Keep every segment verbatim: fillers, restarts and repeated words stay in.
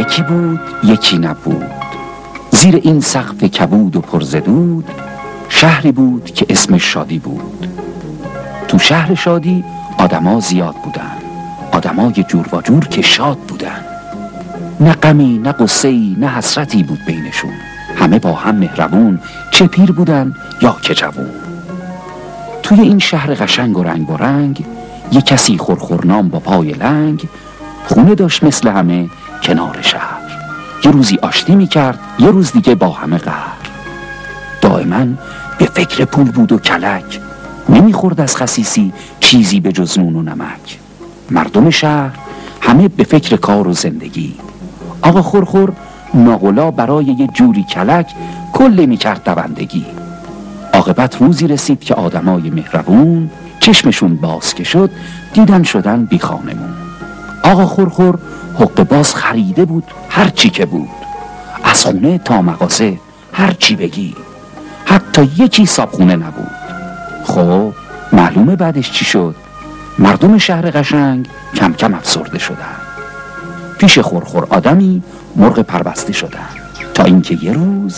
یکی بود یکی نبود، زیر این سقف کبود و پرزدود شهری بود که اسمش شادی بود. تو شهر شادی آدما زیاد بودن، آدمای جور و جور که شاد بودن. نه غمی نه غصه‌ای نه حسرتی بود بینشون، همه با هم مهربون، چه پیر بودن یا که جوون. توی این شهر قشنگ و رنگ و رنگ یه کسی خورخورنام با پای لنگ خونه داشت مثل همه کنار شهر. یه روزی آشتی میکرد، یه روز دیگه با همه قهر. دائما به فکر پول بود و کلک، نمیخورد از خسیسی چیزی به جز نون و نمک. مردم شهر همه به فکر کار و زندگی. آقا خورخور ناغلا برای یه جوری کلک کله میکرد دوندگی. عاقبت روزی رسید که آدمای مهربون چشمشون باز که شد دیدن شدن بی خانمون. آقا خورخور حق باز خریده بود هر چی که بود، از خونه تا مغازه هر چی بگی، حتی یکی صابخونه نبود. خب معلومه بعدش چی شد؟ مردم شهر قشنگ کم کم افسرده شدن. پیش خورخور آدمی مرغ پربسته شدن، تا اینکه یه روز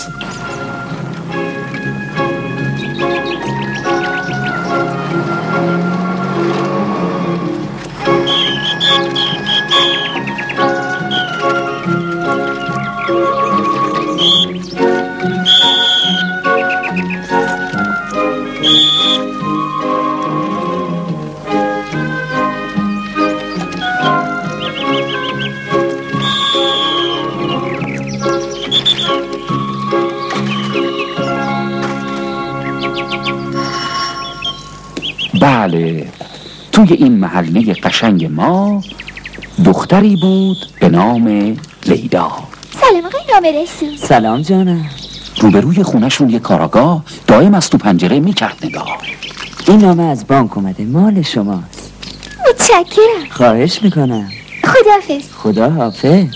بله، توی این محله قشنگ ما دختری بود به نام لیلا. سلام آقای نامه رسون. سلام جانم. روبروی خونشون یه کاراگاه دائم از تو پنجره میکرد نگاه. این نامه از بانک اومده، مال شماست. متشکرم. خواهش میکنم. خداحافظ. خدا حافظ.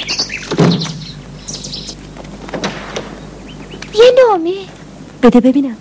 یه نامه بده ببینم.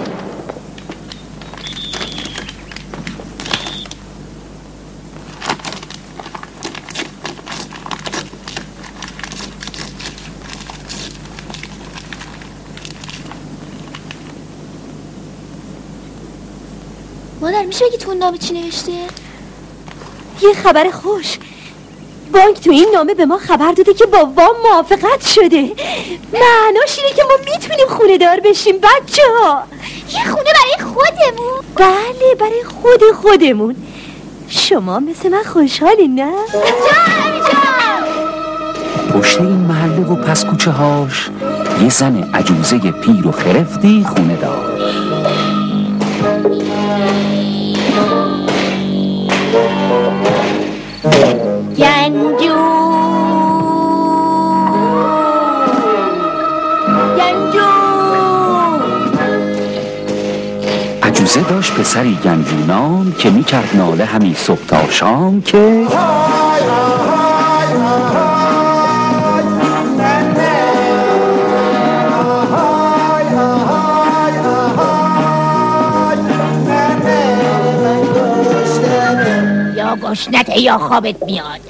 مادر میشه بگی تو اون نامه چی نوشته؟ یه خبر خوش. بانک تو این نامه به ما خبر داده که با وام موافقت شده. معناش اینه که ما میتونیم خونه دار بشیم بچه ها. یه خونه برای خودمون؟ بله برای خود خودمون. شما مثل من خوشحالین نه؟ جان جان. پشت این محله و پس کوچه هاش یه زن عجوزه پیر و خرفتی خونه داشت. گنجو گنجو عجوزه داشت پسری گنجونام که میکرد ناله همین صبح تا شام که یا گشنته یا خوابت میاد.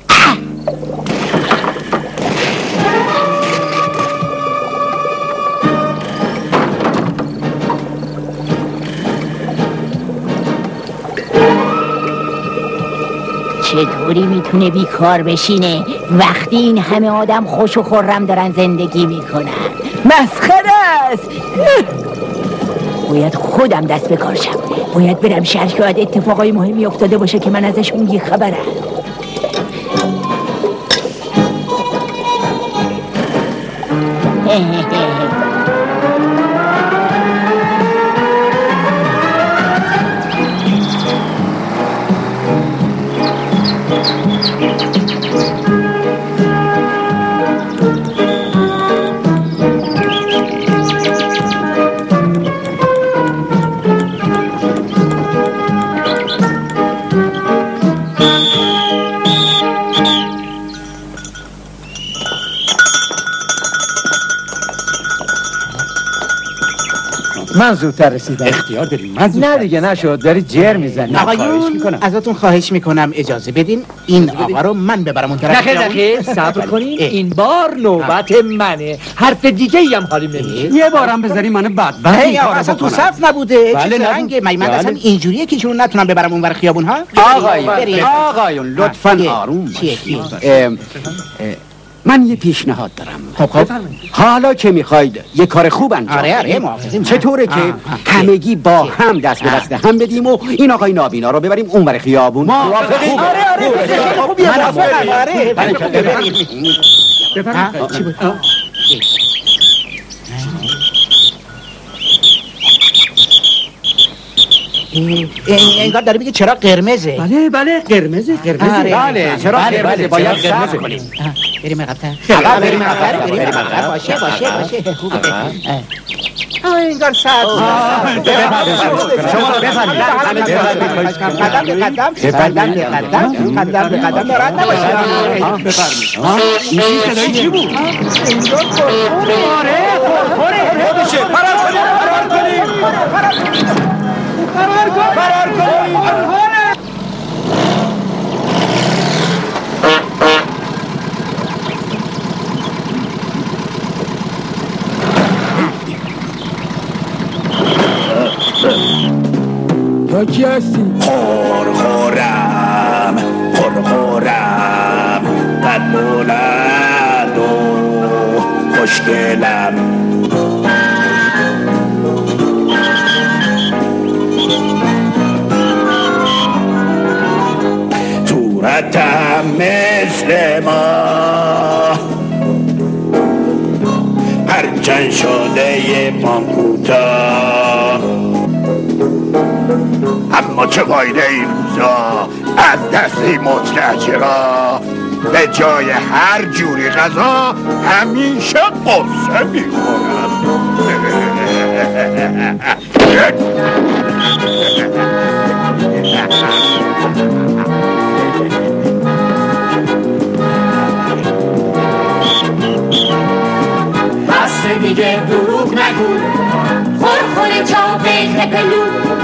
چطوری میتونه بیکار بشینه وقتی این همه آدم خوش و خرم دارن زندگی میکنن؟ مسخره است. باید خودم دست به کار شم. باید برم شهر که باید اتفاقای مهمی افتاده باشه که من ازشون بی خبرم. من زودتر رسیدم. اختیار داریم. من زودتر. نه دیگه نشد، داری جر میزنی. آقایون ازتون خواهش میکنم اجازه بدین این آقا رو من ببرم اون طرف. نخیر نخیر صبر کنین، این بار نوبت منه. حرف دیگه ای هم حالیم نمیشه. یه بارم بذاری منو بدبخت این کارو اصلا تو صف نبوده. چه زرنگه من اصلا اینجوریه که چون نتونم ببرم اون ور خیابون ها. آقایون آقایون لطفاً آروم. من یه پیشنهاد دارم. خب خب حالا که میخواید یه کار خوب انجام آره آره بدیم، موافقم. چطوره که همگی با هم دست به دست هم بدیم و این آقای نابینا رو ببریم اونور خیابون؟ موافقی؟ آره آره خیلی خوبیه. موافقم. آره بفرمایید. چی بود؟ انگار داره میگه چرا قرمزه. بله بله قرمزه قرمزه. بله چرا قرمزه؟ باید صبر کنیم. بریم عقب. بریم عقب. بریم عقب. باشه باشه باشه. خوبه. آه انگار ساعت. شما رو بفرمایید. قدم به قدم. قدم به قدم. قدم به قدم دارد نباشید. بفرمایید. این چیز صدایی چی بود؟ انگار خورخوره. آره خورخوره. خودشه. فرار کنیم. فرار کنیم. فرار کنیم. فرار کنیم. تو کی هستی؟ خورخورم خورخورم قد بلند و خوشگلم صورتم مثل ما پرچن شده یه پانکوتا، اما چه فایده این روزا از دستی مستاجرا، به جای هر جوری غذا همیشه قصه میخورم. بسته دیگه دروغ نگو، خورخور جا به پلو.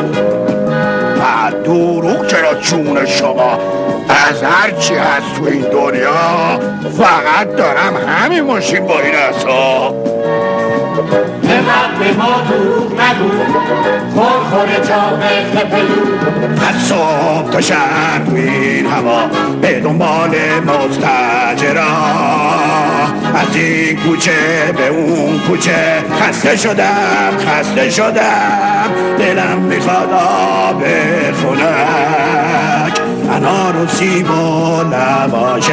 دروغ چرا چون شما؟ از هر چی هست تو این دنیا فقط دارم همین ماشین با این اصلا. به وقت ما دروغ نگو، خورخور جا به پلو. از صبح تا شب تو این هوا به دنبال مستاجرا، از این کوچه به اون کوچه خسته شدم خسته شدم، دلم میخواد آب خنک، انار و سیب و لواشک.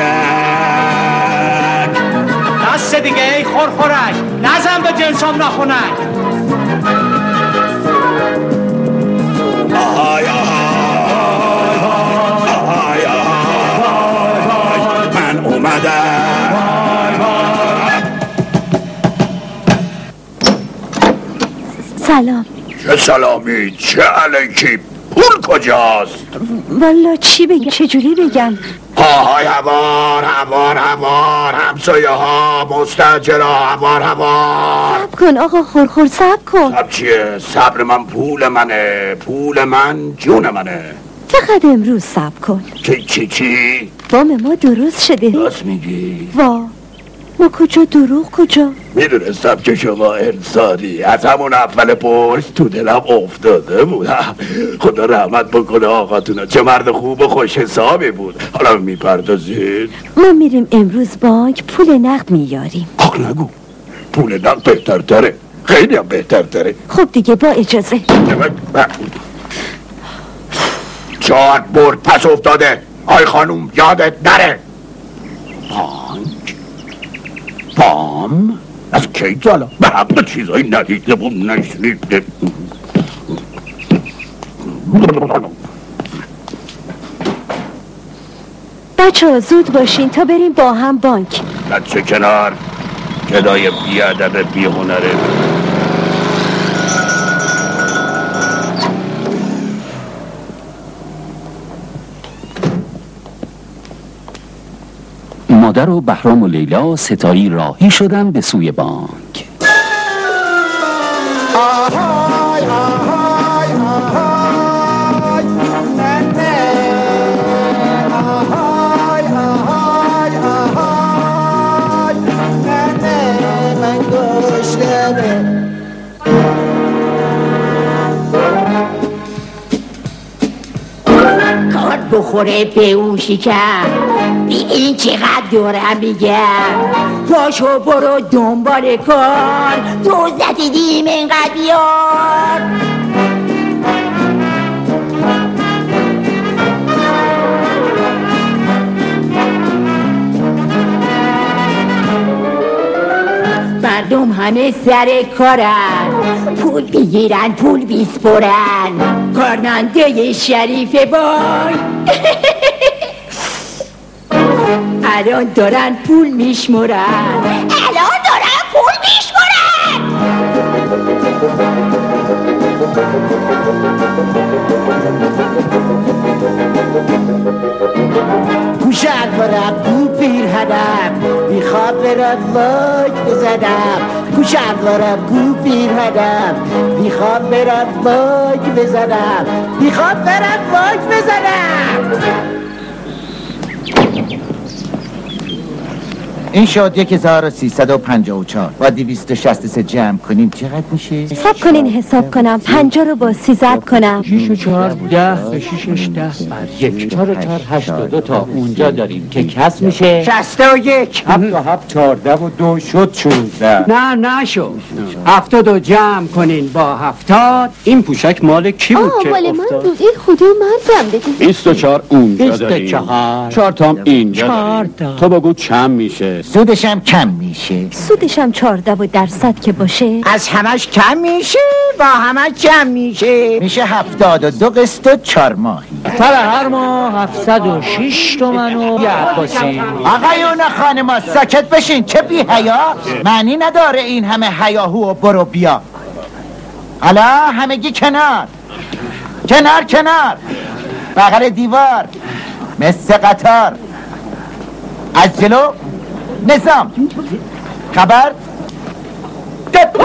دست دیگه ای خورخورک، نزن به جنسام ناخونک. آهای آهای آهای آهای من اومدم. سلام. چه سلامی چه علیکی، پول کجاست؟ والا چی بگم چجوری بگم؟ آهای هوار هوار هوار همسایه ها مستاجرها هوار هوار. صبر کن آقا خورخور صبر کن. صبر چیه؟ صبر من پول منه، پول من جون منه. فقط امروز صبر کن. چی چی چی؟ وام ما درست شده. راست میگی؟ وا ما کجا دروغ کجا؟ میدونستم که شما انسانی، از همون اول پرس تو دلم افتاده بود. خدا رحمت بکنه آقاتون، چه مرد خوب و خوش حسابی بود. حالا میپردازید؟ ما میریم امروز بانک پول نقد میاریم. آخ نگو، پول نقد بهترتره، خیلی هم بهترتره. خب دیگه با اجازه. چهار برد پس افتاده. آی خانوم یادت نره. بانک بام از کی جالا به حق چیزایی ندیده بود نشنیده. بچه ها زود باشین تا بریم با هم بانک. بچه کنار، گدای بیادب بیهنره. مادر و بهرام و لیلا ستایی راهی شدن به سوی بانک. آهای بخوره به اون شکم. این چقدر دورم میگم، پاشو برو دنبال کار، تو زدیدیم اینقدر بیار. مردم همه سر کارن، پول بگیرن پول بیسپرن، کارمنده شریف بای الان دارن پول میشمرن، الان دارن پول میشمرن. گوشت برم گو پیرهنم، میخواد برم واج بزنم. گوشت برم گو پیرهنم، میخواد برم واج بزنم. میخواد برم واج بزنم. این شد یک هزار و سیصد و پنجاه و چهار با دویست و شصت و سه جمع کنیم چقدر میشه؟ حساب کنین حساب کنم. پنجاه رو با سی ضرب کنم. شیش و چهار ده به شیشش ده بر یک. چهار و چهار هشتاد و دو تا اونجا داریم که کس میشه شصت و یک. هفت و هفت چهارده و دو شد چونزده. نه نشد. هفتاد و جمع کنین با هفتاد. این پوشک مال کی بود که مال من افتاد؟ بود. این خودی من دم بدیم. بیست و چهار اونجا بیست و داریم. چهار. چهار تام اینجا چهار داریم. تا. تو بگو چند میشه؟ سودش هم کم میشه. سودش هم چهارده و درصد که باشه. از همش کم میشه با همش جمع میشه. میشه هفتاد و دو قسط و چهار ماهی. سر هر ماه هفتصد و شش تومن و یه عباسی. آقایون خانما ساکت بشین. چه بی حیا؟ معنی نداره این همه حیاهو و برو بیا. حالا همگی کنار کنار کنار بغل دیوار مثل قطار. از جلو نظام خبر دب.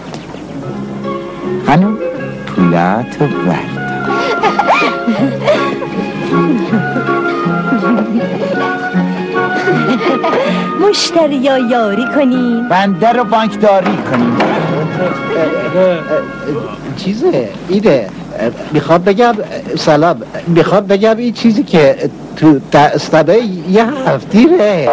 خانم پولات ورد. مشتری یا یاری کنین. بنده رو بانکداری کنیم. چیزه ایده میخوام بگم سلام، میخوام بگم این چیزی که تو دستانه یه هفتیره.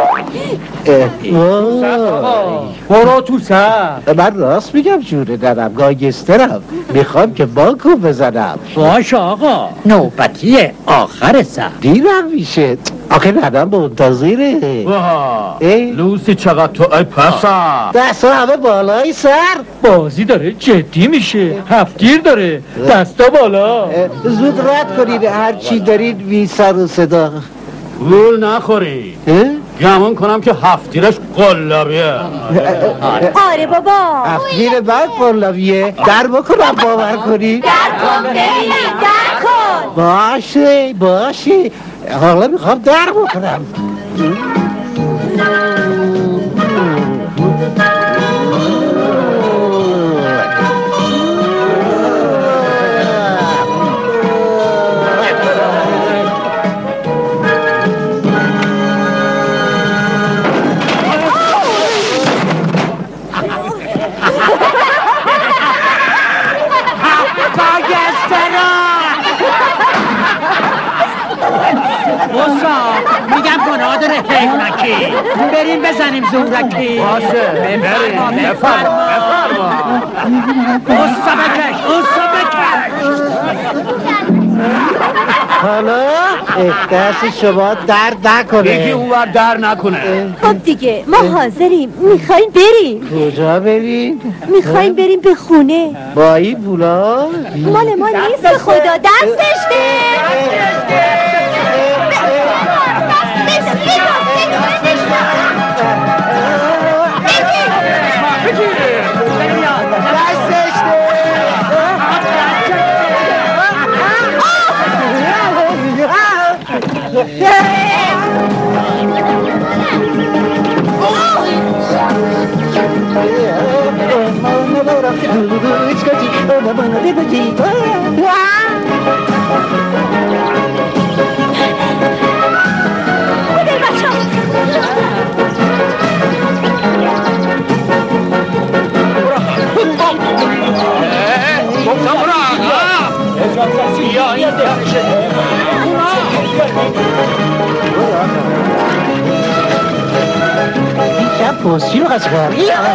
برو تو سر. من راست میگم جوره دارم گانگسترم، میخوام که بانکو بزنم. باش آقا، نوبتیه آخر سر. دیرم میشه آخه ندم منتظره. لوسی چقدر تو ای پسر دست همه بالای سر. بازی داره جدی میشه. هفتگیر داره دستا بالا. زود رد کنید هر چی دارید بی سر و صدا. گول نخوری. گمان کنم که هفتیرش قلابیه. آره بابا. هفتیر بعد قلابیه. در بکنم باور کنید. در کن ببینم. در کن. باشه باشه حالا میخوام در بکنم. میگم گناه داره حکمکی. بریم بزنیم زورکی. باشه بریم بفرما بفرما. اصلا بکش اصلا بکش. حالا دست شما درد نکنه. یکی اونور در نکنه. خب دیگه ما حاضریم. میخوایم بریم. کجا بریم؟ میخوایم بریم به خونه. با این پولا؟ مال ما نیست به خدا. دستش ده. این پوستی رو قصد کنم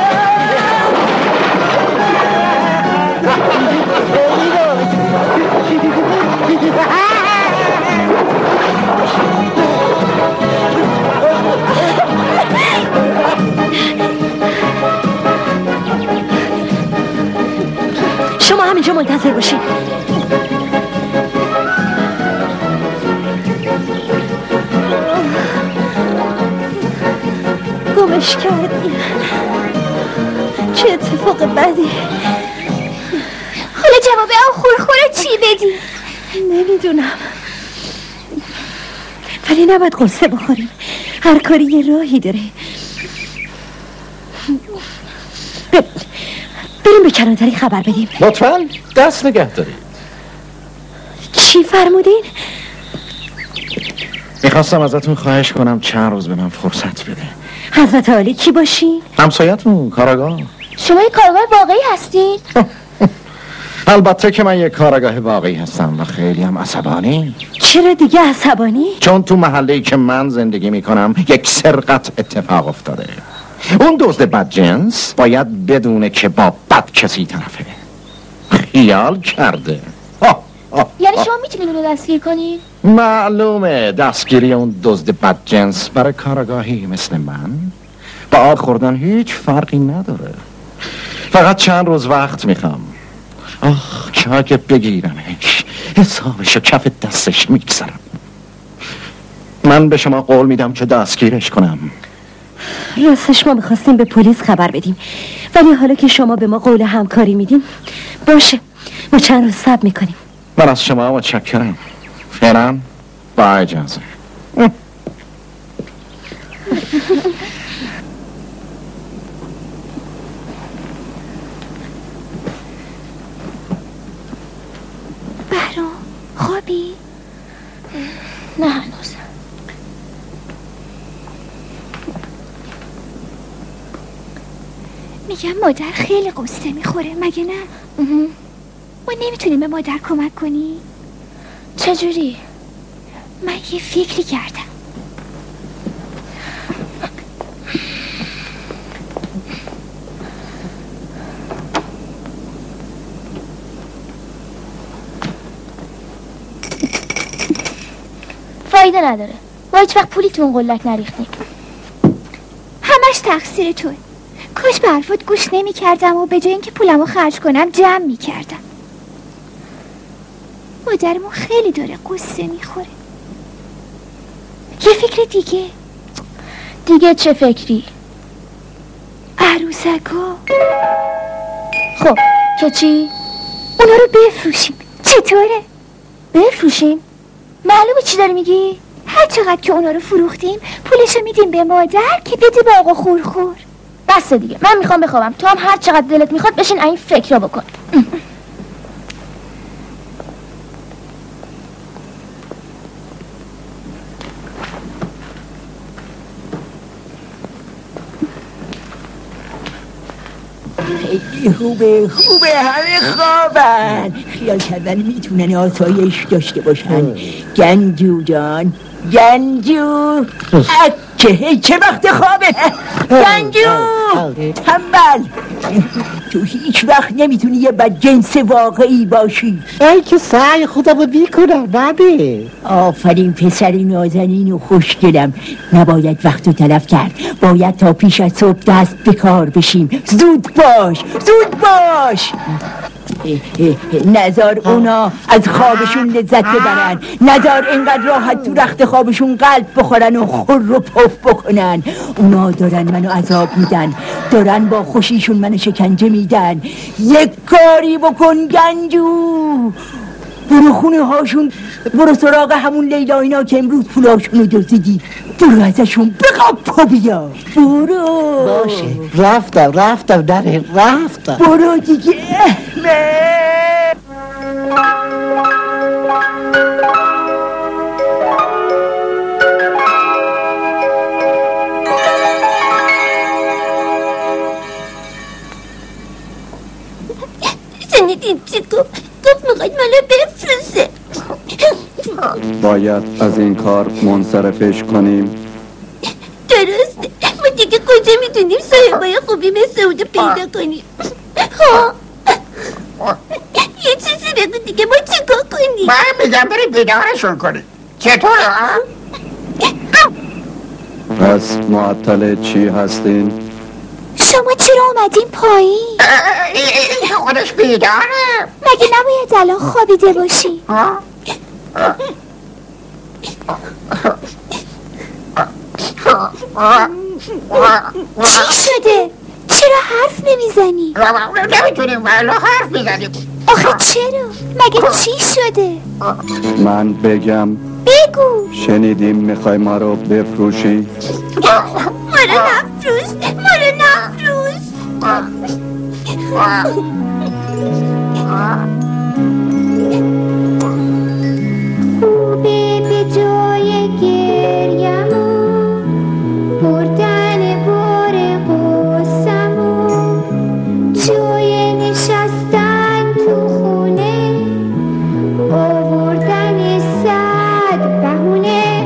شما همینجا منتظر باشید. گمش کردی. چه اتفاق بدی. حالا جواب آن خورخوره چی بدی؟ نمیدونم، ولی نباید قصه بخوریم. هر کاری یه راهی داره. ب... بریم به کلانتری خبر بدیم. لطفاً دست نگه دارید. چی فرمودین؟ میخواستم ازتون خواهش کنم چند روز به من فرصت بده. حضرت عالی کی باشین؟ همسایتون کاراگاه. شما یک کارگاه واقعی هستین؟ البته که من یک کارگاه واقعی هستم و خیلی هم عصبانی. چرا دیگه عصبانی؟ چون تو محله‌ای که من زندگی میکنم یک سرقت اتفاق افتاده. اون دزد بدجنس باید بدونه که با بد کسی طرفه. خیال کرده. آه آه یعنی شما میتونید اونو دستگیر کنید؟ معلومه دستگیری اون دزد بدجنس برای کارگاهی مثل من با آب خوردن هیچ فرقی نداره. فقط چند روز وقت میخوام. آخ که اگه بگیرمش حسابشو کف دستش میگذارم. من به شما قول میدم که دستگیرش کنم. راستش ما میخواستیم به پلیس خبر بدیم، ولی حالا که شما به ما قول همکاری میدیم باشه، ما چند روز صبر میکنیم. من از شما متشکرم. فعلا با اجازه. بهرام خوابی؟ نه هنوز. میگم مادر خیلی قصه میخوره مگه نه؟ ما نمیتونیم به مادر کمک کنی؟ چجوری؟ من یه فکری کردم. فایده نداره. ما هیچ وقت پولی تو اون قلک نریختیم. همش تقصیر توه. کاش به حرفات گوش نمی کردم و به جای اینکه پولمو خرج کنم جمع می کردم. مادرمون خیلی داره قصه میخوره. یه فکر دیگه. دیگه چه فکری؟ عروسکا. خب که چی؟ اونا رو بفروشیم. چطوره؟ بفروشیم؟ معلومه چی داری میگی؟ هر چقدر که اونا رو فروختیم پولشو میدیم به مادر که بده به آقا خورخور. بس دیگه، من میخوام بخوابم. تو هم هر چقدر دلت میخواد بشین این فکر رو بکن. خیلی خوبه خوبه همه خوابن. خیال کردن میتونن آسایش داشته باشن. گنجو جان گنجو چه چه وقت خوابه گنجو تنبل. تو هیچ وقت نمیتونی یه بدجنس واقعی باشی. ای که سعی خودمو بیکنم بده. آفرین پسر نازنین و خوشگلم. نباید وقتو تلف کرد. باید تا پیش از صبح دست به کار بشیم. زود باش زود باش. نزار اونا از خوابشون لذت ببرن. نزار اینقدر راحت تو رخت خوابشون قلب بخورن و خور و پف بکنن. اونا دارن منو عذاب میدن. دارن با خوشیشون منو شکنجه میدن. یک کاری بکن گنجو. برو خونه هاشون. برو سراغ همون لیلا اینا که امروز پولاشونو دزدیدی. برو ازشون بقاب پا بیا. برو. باشه رفتم رفتم داره رفتم. برو دیگه. شنیدین چی گفت؟ گفت میخواید منو بفرسه. باید از این کار منصرفش کنیم. درسته، ما دیگه کجا میتونیم صاحبای خوبی مثل اونو پیدا کنیم؟ ها یه چیزی بگو دیگه، ما چیکار کنیم؟ من میگم بریم بیدارشون کنیم. چطوره ها؟ پس معطل چی هستین؟ شما چرا اومدین پایین؟ این خودش بیداره. مگه نباید الان خوابیده باشی؟ چی شده؟ چرا حرف نمیزنی؟ نمیتونیم ولی حرف میزنیم. آخه چرا؟ مگه چی شده؟ من بگم بگو. شنیدیم میخوای ما رو بفروشی؟ ما رو نفروش، ما رو نفروش. خوبه به جای گریمون بردن بار غصمون، جای نشستن تو خونه آوردن صد بهونه،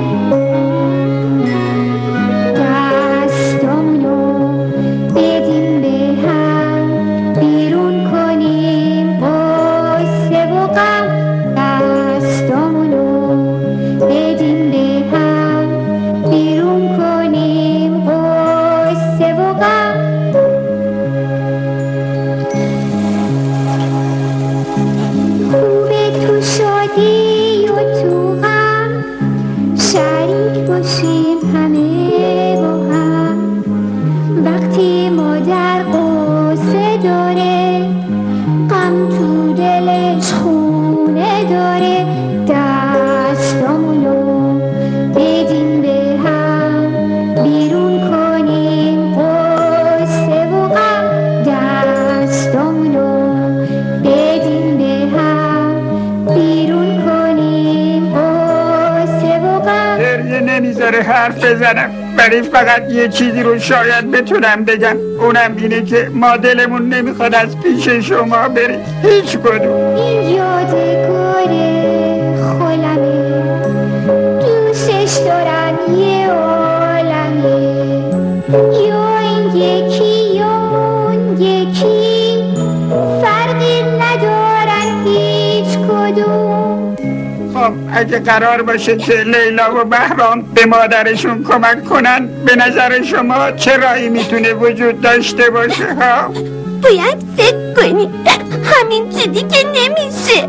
دستامونو بدیم به هم بیرون کنیم قصه و غم، دستامونو بدیم به هم بیرون کنیم قصه و غم. خوبه تو شادی و تو غم شریک باشیم همه با هم، وقتی مادر قصه داره غم تو دلش خونه داره، دستامونو بدیم به هم بیرون کنیم قصه و غم، دستامونو بدیم به هم بیرون کنیم قصه و غم. گریه نمیذاره حرف بزنم، ولی فقط یه چیزی رو شاید بتونم بگم، اونم اینه که ما دلمون نمیخواد از پیش شما بریم هیچ کدوم. این یادگار خلمه، دوستش دارم یه عالمه، یا این یکی یا اون یکی فرقی ندارن هیچ کدوم. خب اگه قرار باشه که لیلا و بهرام به مادرشون کمک کنن، به نظر شما چه راهی میتونه وجود داشته باشه ها؟ باید فکر کنی، همین چیزی که نمیشه.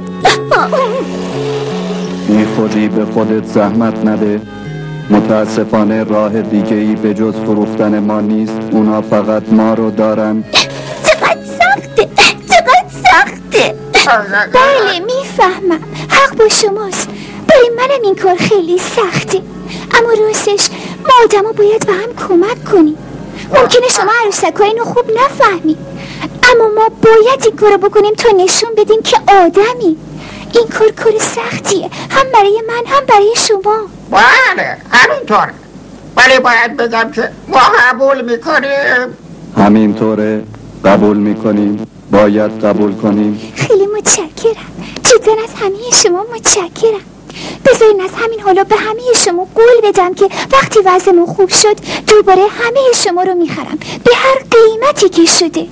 بی خودی به خودت زحمت نده. متاسفانه راه دیگه ای به جز فروختن ما نیست، اونا فقط ما رو دارن. چقدر سخته، چقدر سخته. بله میفهمم، حق با شماست، برای منم این کار خیلی سخته، اما راستش ما آدم ها باید به هم کمک کنیم. ممکنه شما عروسک اینو خوب نفهمی، اما ما باید این کارو بکنیم تا نشون بدیم که آدمی. این کار کار سختیه، هم برای من هم برای شما. بله همینطور، ولی باید بگم که ما قبول میکنیم. همینطوره، قبول میکنیم، باید قبول کنیم. خیلی متشکرم، جدا از همه شما متشکرم. بذارین از همین حالا به همه شما قول بدم که وقتی وضعمون خوب شد دوباره همه شما رو میخرم به هر قیمتی که شده.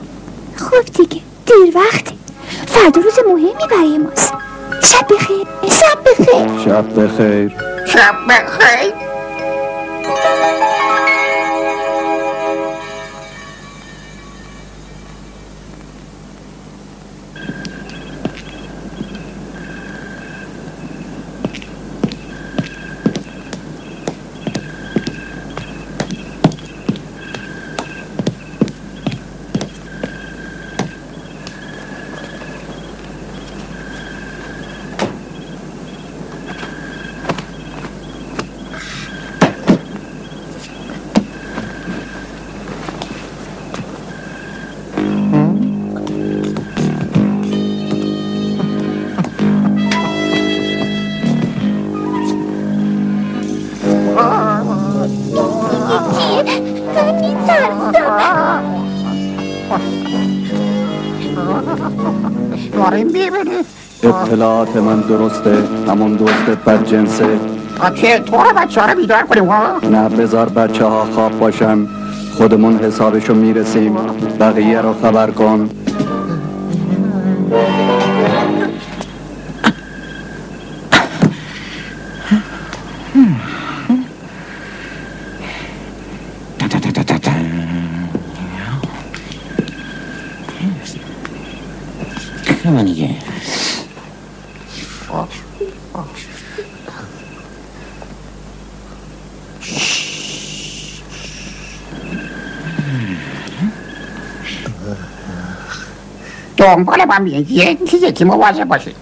خب دیگه دیر وقته، فردا روز مهمی برای ماست. شب بخیر. شب بخیر. شب بخیر. شب بخیر. داریم میبینی اطلاعات من درسته؟ همون دوست بدجنسه؟ که تو رو بچه ها رو بیدار کنیم ها؟ نه بذار بچه ها خواب باشن، خودمون حسابشو میرسیم، بقیه رو خبر کن. منیه دنبال من بیه یکی یکی مواظب باشید.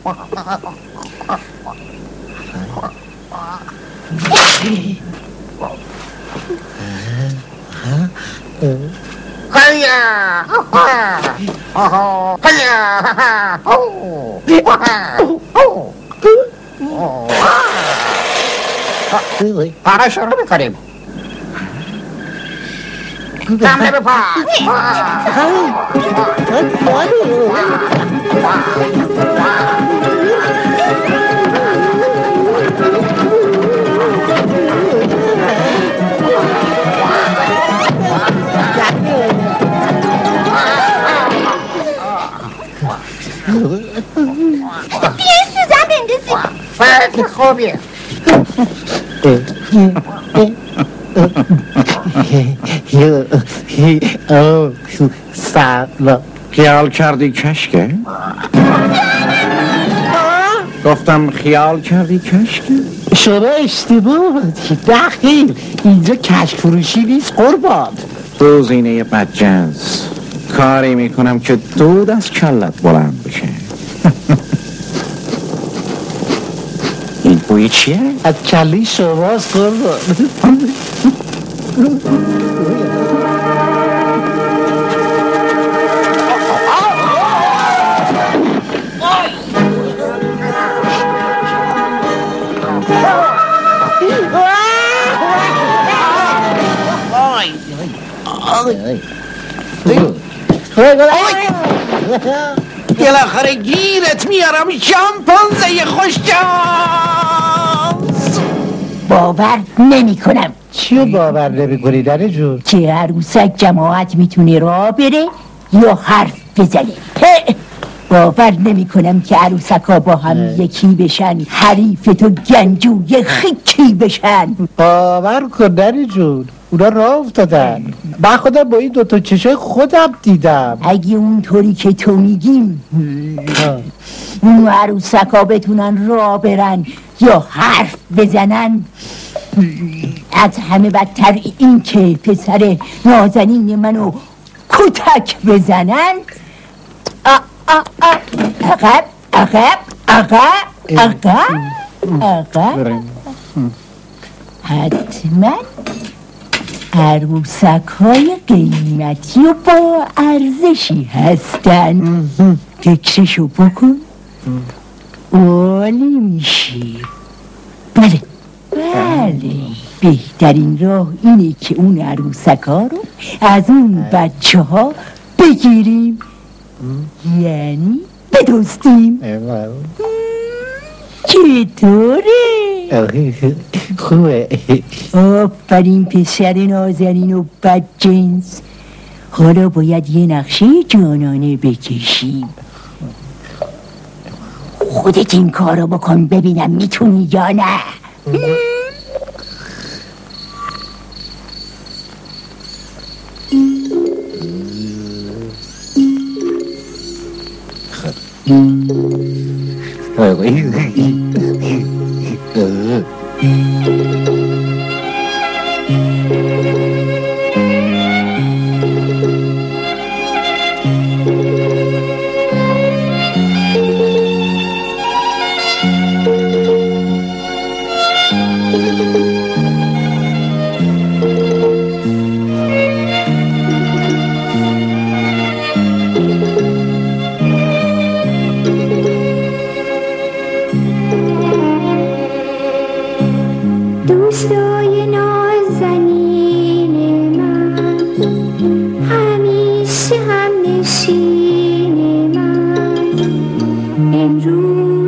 آره شروع میکنیم. دمه بپا بیایی سوزن بندازیم. فکر خوبیه. سلام خیال کردی کشکه؟ گفتم خیال کردی کشکه؟ شما اشتباه بودید دخیل، اینجا کشک فروشی نیست قربان. دوزینه بدجنس کاری میکنم که دود از کلت بلند بشه. این بوی چیه؟ از کلی شماست قربان. بالاخره گیرت میارم شامپانزه خوشجاز. باور نمی کنم. چیو باور نمی کنی داره جون؟ که عروسک جماعت میتونه راه بره یا حرف بزنه. باور نمی کنم که عروسک ها با هم اه. یکی بشن، حریف تو گنجوی خیکی بشن. باور کن داره جون، اونا راه افتادن. من خودم با این دوتا چشای خودم دیدم. اگه اونطوری که تو میگیم اون عروسک ها بتونن راه برن یا حرف بزنن، از همه بدتر این که پسر نازنین منو کتک بزنن. عقب عقب عقب عقب عقب حتما عروسک های قیمتی و با ارزشی هستن. فکرشو بکن عالی میشی. بله بله بهترین راه اینه که اون عروسک ها رو از اون بچه ها بگیریم، یعنی بدزدیم. چطوره؟ خوبه. آفرین پسر نازنین و بدجنس. حالا باید یه نقشه جانانه بکشیم. خودت این کارو بکن ببینم میتونی یا نه. دوستای نازنین من، همیشه هم نشین من، امروز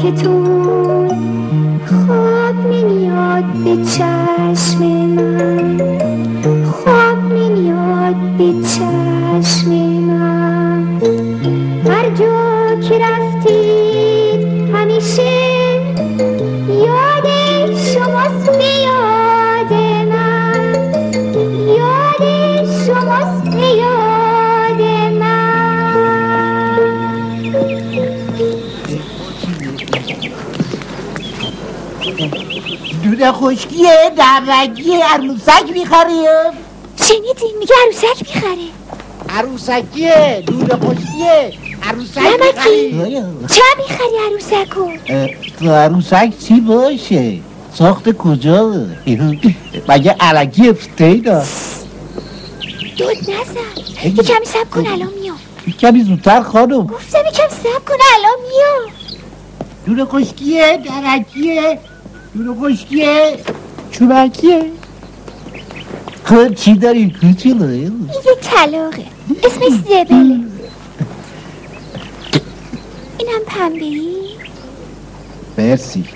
عروسکتون خواب نمیاد به چشم من، خواب نمیاد به چشم من. هر جا که رفتید همیشه یاد شماست، به یاد من، یاد شماست، به یاد من. دونه خشکیه دمگی عروسک میخریم. شنیدین میگه عروسک میخره. عروسکیه دونه خشکیه عروسک نمکی میخریم. چه میخری عروسکو؟ تو عروسک چی باشه؟ ساخت کجا؟ مگه علکی افته دار؟ دود نزن، یه کمی سب کن الان میام. یه کمی زودتر خانم. گفتم یه کمی سب کن الان میام. دونه خشکیه درکیه دونه خشکیه چوبکیه. خب چی داری کوچولو؟ این یه طلاقه، اسمش زبله. اینم پنبه‌ای. مرسی.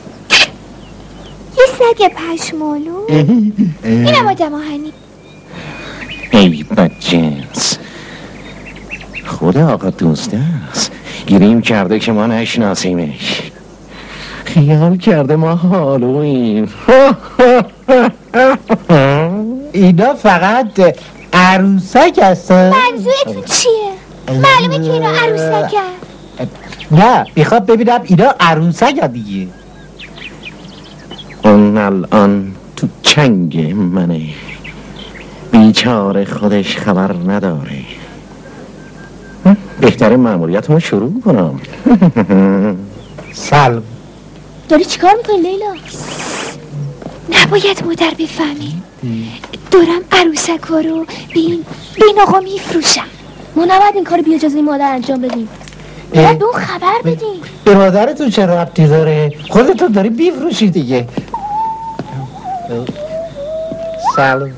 یه سگ پشمالو. اینم آدم آهنی. ای بدجنس، خود آقا دوست است گیریم کرده که ما نشناسیمش. خیال کرده ما حالویم. اینا فقط عروسک هستن. منظورتون چیه؟ معلومه که اینا عروسک هست. نه میخوام ببینم اینا عروسک هم دیگه. اون الان تو چنگ منه، بیچاره خودش خبر نداره. بهتره مأموریتمو شروع کنم. سلام. داری چیکار میکنی لیلا؟ نباید مادر بفهمی. دارم عروسکا رو به این به این آقا میفروشم. ما نباید این کارو بی اجازه مادر انجام بدیم. باید به اون خبر بدیم. به مادرتون چه ربطی داره؟ خودتون داری بیفروشی دیگه. سلام.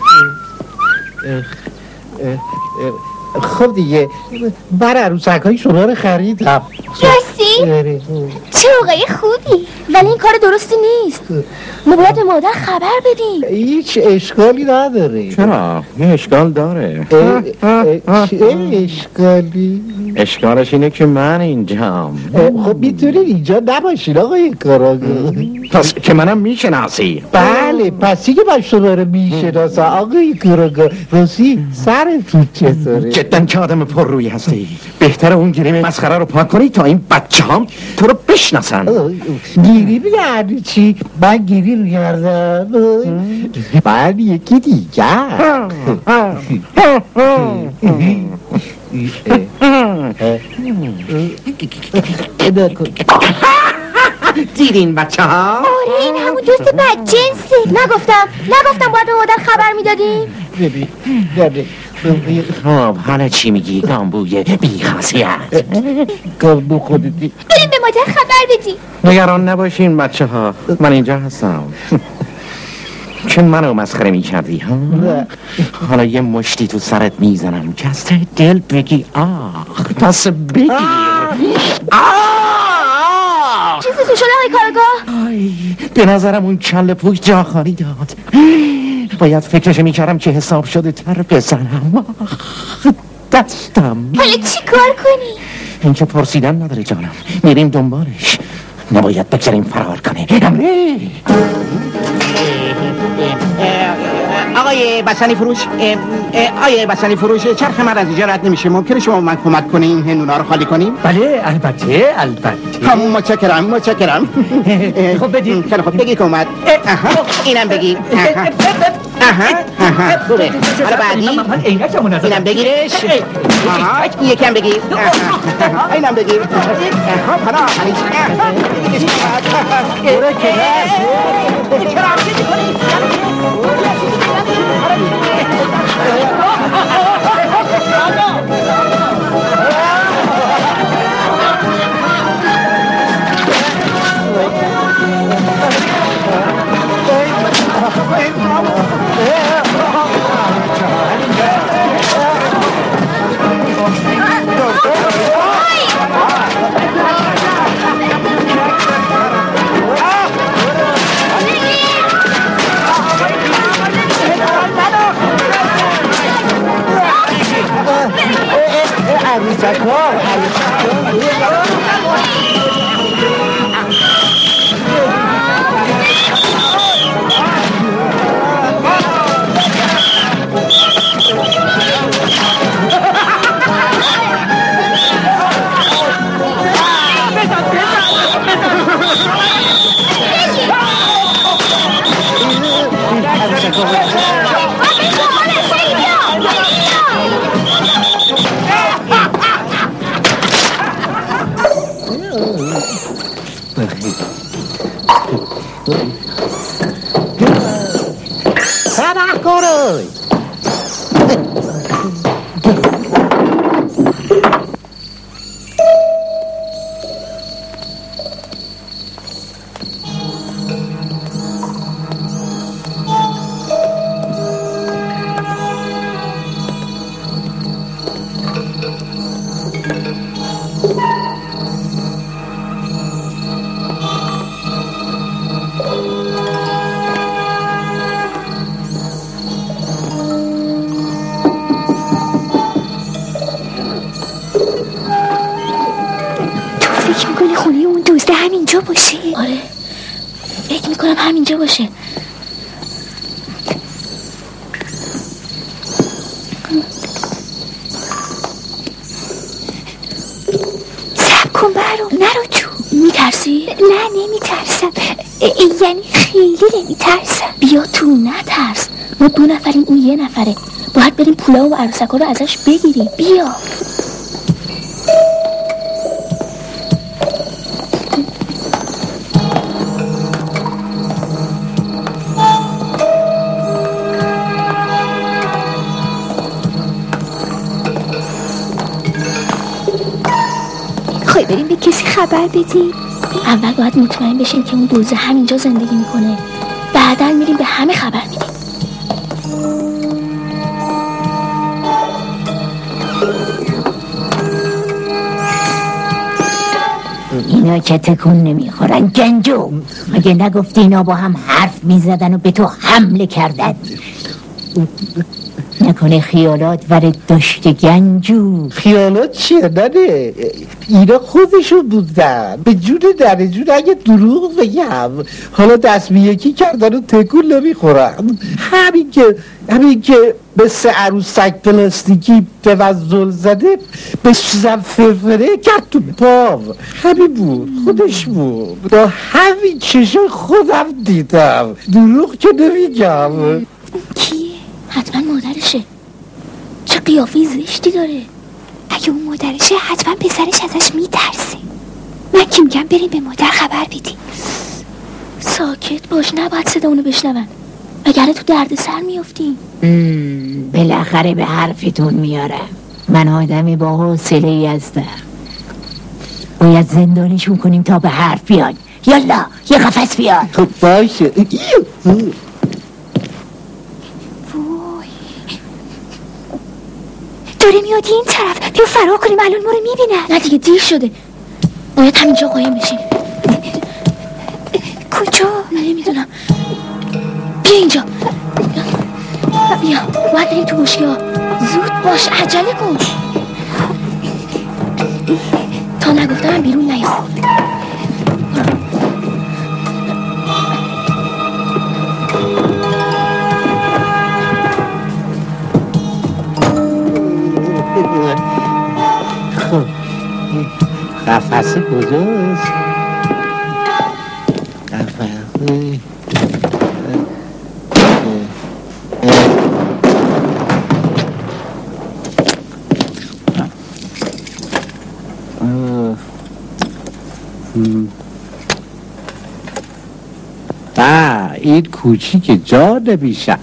خب دیگه بر عروسک های شما رو خریدم. راستی؟ چه آقای خوبی. ولی این کار درستی نیست. ما باید به مادر خبر بدیم. هیچ اشکالی نداره. چرا؟ یه اشکال داره. چه اشکالی؟ اشکالش اینه که من اینجام. خب میتونید اینجا نباشین آقای کاراگاه. پس که منم میشناسی؟ بله پسی که من شما رو میشناسم آقای کاراگاه. راستی سرتون چطوره؟ جدا که آدم پر روی هستی. بهتره اون گیریم مسخره رو پاک کنی تا این بچه هم تو رو بشناسن. گیری یعنی چی؟ من گیری رو کردم. من یکی دیگر. دیدین بچه ها؟ آره این همون دوست بدجنسه. نگفتم نگفتم باید به مادر خبر میدادیم. ببین ببین خب حالا چی میگی گامبوی بی خاصیت؟ گامبو خودتی بریم به مادر خبر بدیم. نگران نباشین بچه ها، من اینجا هستم. چون منو مسخره میکردی ها؟ حالا یه مشتی تو سرت میزنم که از ته دل بگی آخ. پس بگیر. چیزی شده آقای کارگاه؟ به نظرم اون کله پوک جا خالی داد. باید فکرش میکردم که حساب شده تر بزنم. دستم. حالا چی کار کنی؟ این که پرسیدن نداره جانم، میریم دنبالش. نباید بگذاریم فرار کنه. امره آقای بسنی فروش، آقای بسنی فروش، چرخ من از اینجا رد نمیشه. ممکنه شما من کمک کنین هنونا رو خالی کنیم؟ بله البته البته. هم متشکرم متشکرم. خب بدین. خیلی خب بگی که اومد. آها اینم بگی. آها آها خوبه. حالا بعدی اینم بگیرش. آها یکم بگیر. اینم بگیر. خب حالا آخریش. برو کنار. چرا همچه میکنی؟ عروسکا همینجا باشه. صبر کن برام، نرو تو. میترسی؟ نه نمیترسم، یعنی خیلی نمیترسم. بیا تو، نترس. ما دو نفریم، اون یه نفره. باید بریم پولا و عروسکا رو ازش بگیریم. بیا. بریم به کسی خبر بدیم؟ اول باید مطمئن بشیم که اون دوزه همینجا زندگی میکنه، بعداً میریم به همه خبر میدیم. اینا که تکون نمیخورن گنجو. مگه نگفتی اینا با هم حرف میزدن و به تو حمله کردن؟ نکنه خیالات ورد داشته گنجو؟ خیالات چیه؟ ننه اینا خودشون بودن. به جون ننه جون اگه دروغ بگم حالا دست به یکی کردن و تکون نمیخورن. همین که همین که به سه عروسک پلاستیکی به وزل زده به سوزم فرفره کرد تو پام. همین بود، خودش بود. با همین چشم خودم دیدم، دروغ که نمیگم. کیه؟ حتما مادرشه. چه قیافه زشتی داره. اگه اون مادرشه حتما پسرش ازش میترسه. من که میگم بریم به مادر خبر بدیم. ساکت باش، نباید صدا اونو بشنون، اگر تو درد سر میافتیم. بالاخره به حرفتون میارم. من آدمی با حوصله ای هستم. باید زندانشون کنیم تا به حرف بیان. یالا یه قفس بیار. خب باشه. داره میاد این طرف. بیا فرار کنیم، الان ما رو میبینن. نه دیگه دیر شده، باید همینجا قایم بشیم. کجا؟ نمیدونم. بیا اینجا. بیا باید بریم تو بشگی ها. زود باش، عجله کن تا نگفتم بیرون نیا. خب قفسه کجاست؟ قفسه با این کوچیک جا نمیشد.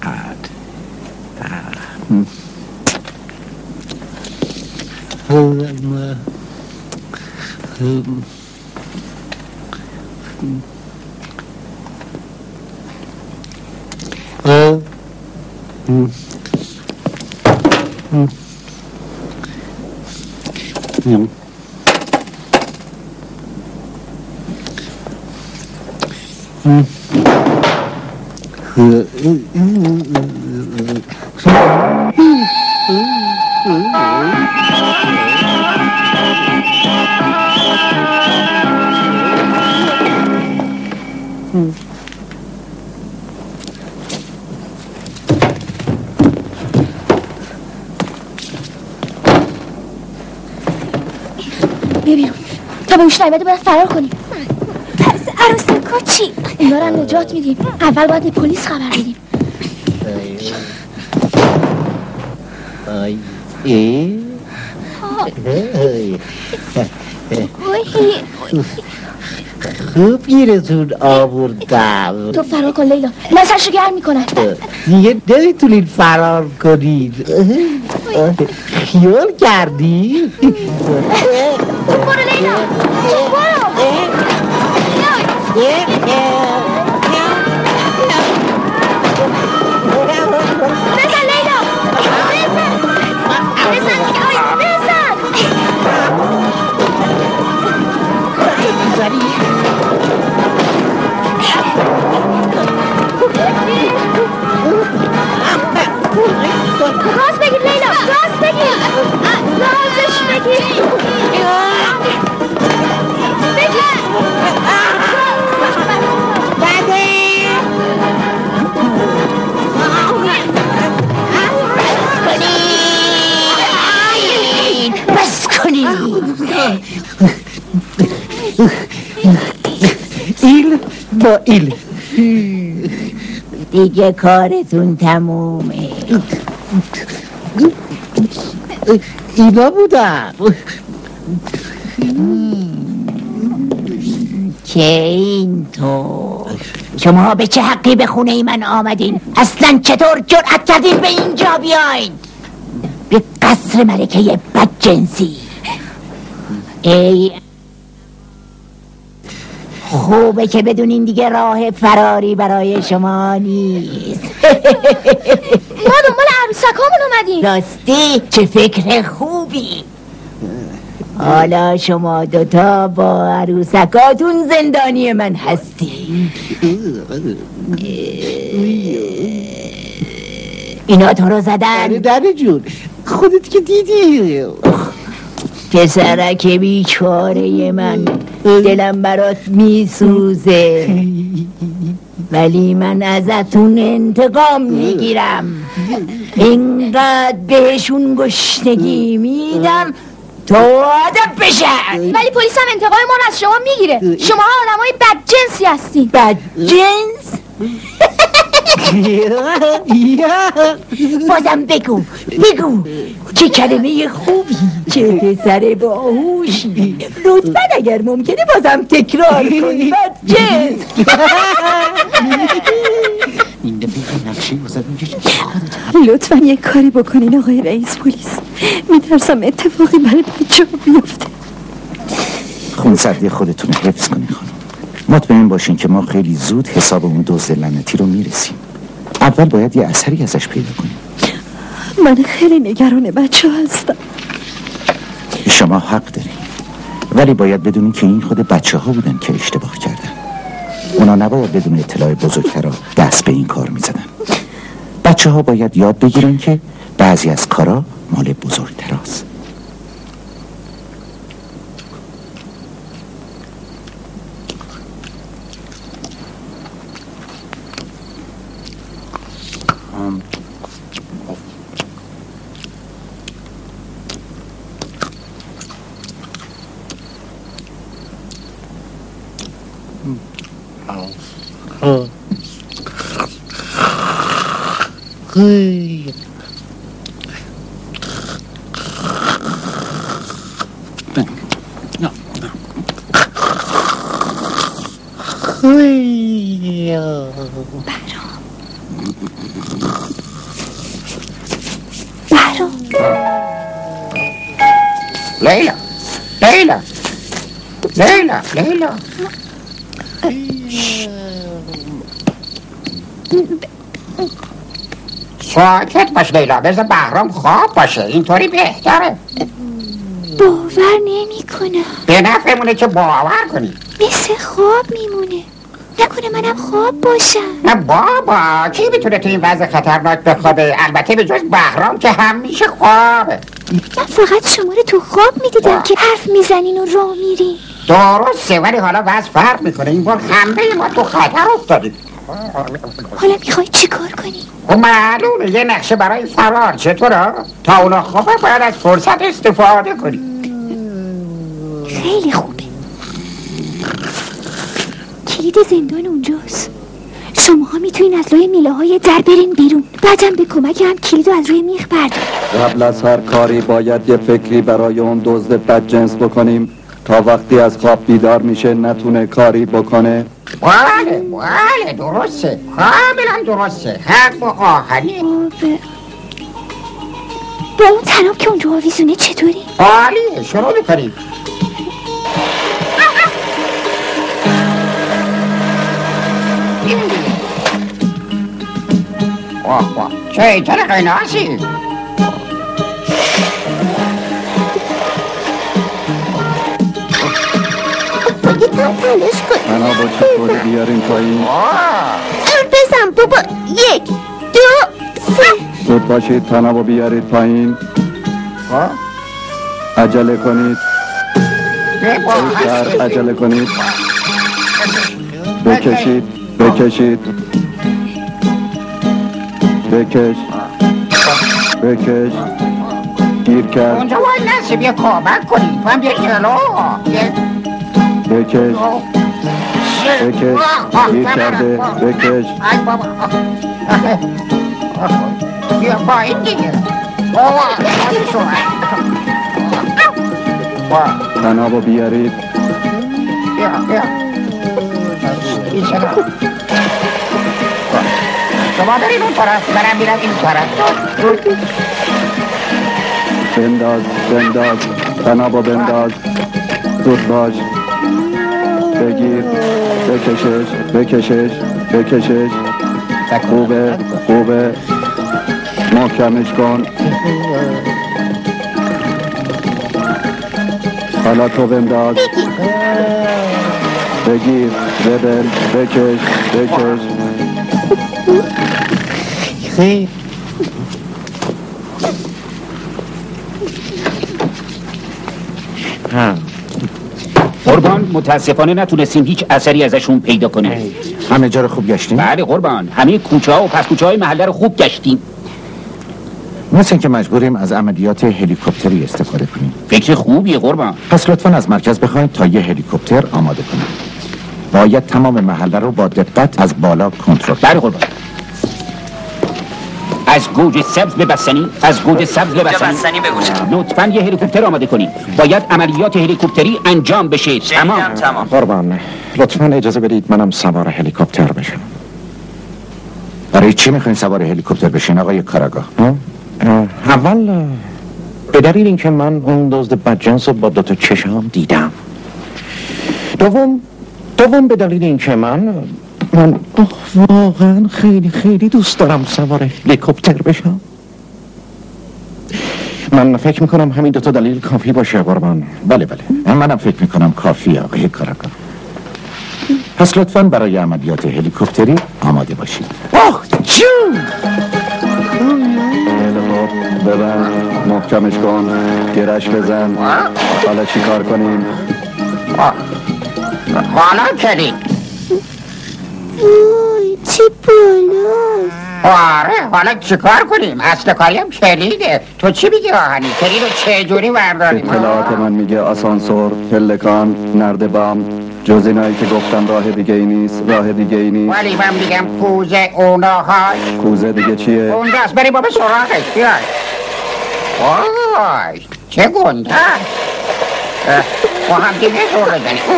بیا بیرون. تا به اوش نیمده باید فرار کنیم. پس عروسکا چی؟ اینا رو هم نجات میدیم. اول باید به پلیس خبر بدیم. آی ای خوب گیرتون آوردم. تو فرار کن لیلا، من سرشو گرم میکنم. دیگه نمیتونید فرار کنید. خیال کردی؟ برو لیلا، برو. بزن لیلا، بزن بزن دیگه. آی بزن. راست بگیر لیلا، راست بگیر. رازش بگیر. بگیر. بس کنید. ایل با ایل دیگه کارتون تمومه. اینا بودم که اینطور شما به چه حقی به خونه من آمدین؟ اصلا چطور جرأت کردین به اینجا بیاین؟ به قصر ملکه بدجنسی. ای خوبه که بدونین دیگه راه فراری برای شما نیست. ما دنبال عروسکامون اومدیم. راستی چه فکر خوبی. حالا شما دوتا با عروسکاتون زندانی من هستی. اینا تو رو زدن؟ دنه جون خودت که دیدی. پسرک بیچاره من، دلم برات میسوزه، ولی من ازتون انتقام میگیرم. اینقدر بهشون گشنگی میدم تو آدم بشن. ولی پلیس هم انتقام ما رو از شما میگیره. شما آدمای بدجنسی هستین. بدجنس؟ بازم بگو بگو چه کلمه خوبی، چه پسر باهوشی. لطفا اگر ممکنه بازم تکرار کنی. بدجنس. این دفعه نقشه واسه لطفا یک کاری بکنین آقای رئیس پلیس. میترسم اتفاقی برای بچه بیفته. خونسردی خودتون رو حفظ کنین خانم. مطمئن باشین که ما خیلی زود حساب اون دزد لعنتی رو میرسیم. اول باید یه اثری ازش پیدا کنیم. من خیلی نگران بچه هستم. شما حق دارین، ولی باید بدونین که این خود بچه ها بودن که اشتباه کردن. اونا نباید بدون اطلاع بزرگترها دست به این کار میزدن. بچه ها باید یاد بگیرن که بعضی از کارا مال بزرگتراست. لیلا لیلا لیلا لیلا ساکت باش لیلا، بذار بهرام خواب باشه، اینطوری بهتره. باور نمی کنم. به نفعمونه که باور کنی. مثل خواب میمونه. نکنه منم خواب باشم. نه بابا، کی میتونه تو این وضع خطرناک بخوابه؟ البته به جز بهرام که همیشه خوابه. من فقط شما رو تو خواب میدیدم که حرف میزنین و راه میرین. درسته، ولی حالا وضع فرق میکنه. این بار همه ما تو خطر افتادیم. حالا میخوای چی کار کنی؟ خب معلومه یه نقشه برای فرار. چطوره؟ تا اونا خوابه باید از فرصت استفاده کنی. خیلی خوبه. کلید زندان اونجاست. شماها میتونین از روی میله های در برین بیرون. بعدم به کمک هم کلیدو از روی میخ بردارین. قبل از هر کاری باید یه فکری برای اون دزد بدجنس بکنیم تا وقتی از خواب بیدار میشه نتونه کاری بکنه. بله بله درسته، کاملا درسته، حق با آخری. با اون تناب که اونجا آویزونه چطوری؟ عالیه، شروع میکنیم. واه واه چه ایتر قناسی. بگی تا تلاش کن. منو با چطوری بیاریم پایین. زود بزن بابا. یک دو سه. زود باشید تنابو بیارید پایین. عجله کنید. زودتر عجله کنید. بکشید بکشید بکش بکش. گیر کرد. اونجا وای نسیم یه کمک کنید. تو هم بیا جلو. بکش بکش. گیر کرده. بکش. ای بابا بیا پایین دیگه. تنابو بیارید. بیا بیا شما برید اون طرف، منم میرم این طرف. بنداز بنداز تنابو بنداز. زود باش. بگیر بکشش بکشش بکشش. خوبه خوبه. محکمش کن. حالا تو بنداز. بگیر ببل بکش بکش. خیر قربان متاسفانه نتونستیم هیچ اثری ازشون پیدا کنیم. همه جا رو خوب گشتیم؟ بله قربان، همه کوچه ها و پس کوچه های محله رو خوب گشتیم. مثل اینکه مجبوریم از عملیات هلیکوپتری استفاده کنیم. فکر خوبیه قربان. پس لطفاً از مرکز بخواید تا یه هلیکوپتر آماده کنیم. باید تمام محله رو با دقت از بالا کنترل. بله قربان. از گوجه سبز به بستنی، از گوجه سبز به بستنی بگوشم. لطفاً یه هلیکوپتر آماده کنیم. باید عملیات هلیکوپتری انجام بشه. تمام تمام. قربان لطفاً اجازه بدید منم سوار هلیکوپتر بشم. برای چی میخواین سوار هلیکوپتر بشین آقای کاراگاه؟ اول به دلیل اینکه من اون دزد بدجنس رو با دوتا چشم دیدم. دوم دوم به دلیل اینکه من من واقعا خیلی خیلی دوست دارم سوار هلیکوپتر بشم. من فکر میکنم همین دوتا دلیل کافی باشه قربان. بله بله منم فکر میکنم کافیه آقای کاراگاه. پس لطفاً برای عملیات هلیکوپتری آماده باشید. اوه جون. ببند محکمش کن. گرش بزن. حالا چی کار کنیم؟ حالا کلید. وای چی بالاست. آره حالا چی کار کنیم؟ اصل کاری هم کلیده. تو چی میگی آهنی؟ کلید رو چه جوری برداریم؟ اطلاعات من میگه آسانسور، پلکان، نردبان، جز اینایی که گفتم راه دیگه ای نیست. راه دیگه ای نیست. ولی من میگم کوزه اوناهاش. کوزه دیگه چیه؟ اون دست بریم بابا سراغش. بیای وای چه گنده. با هم دیگه دور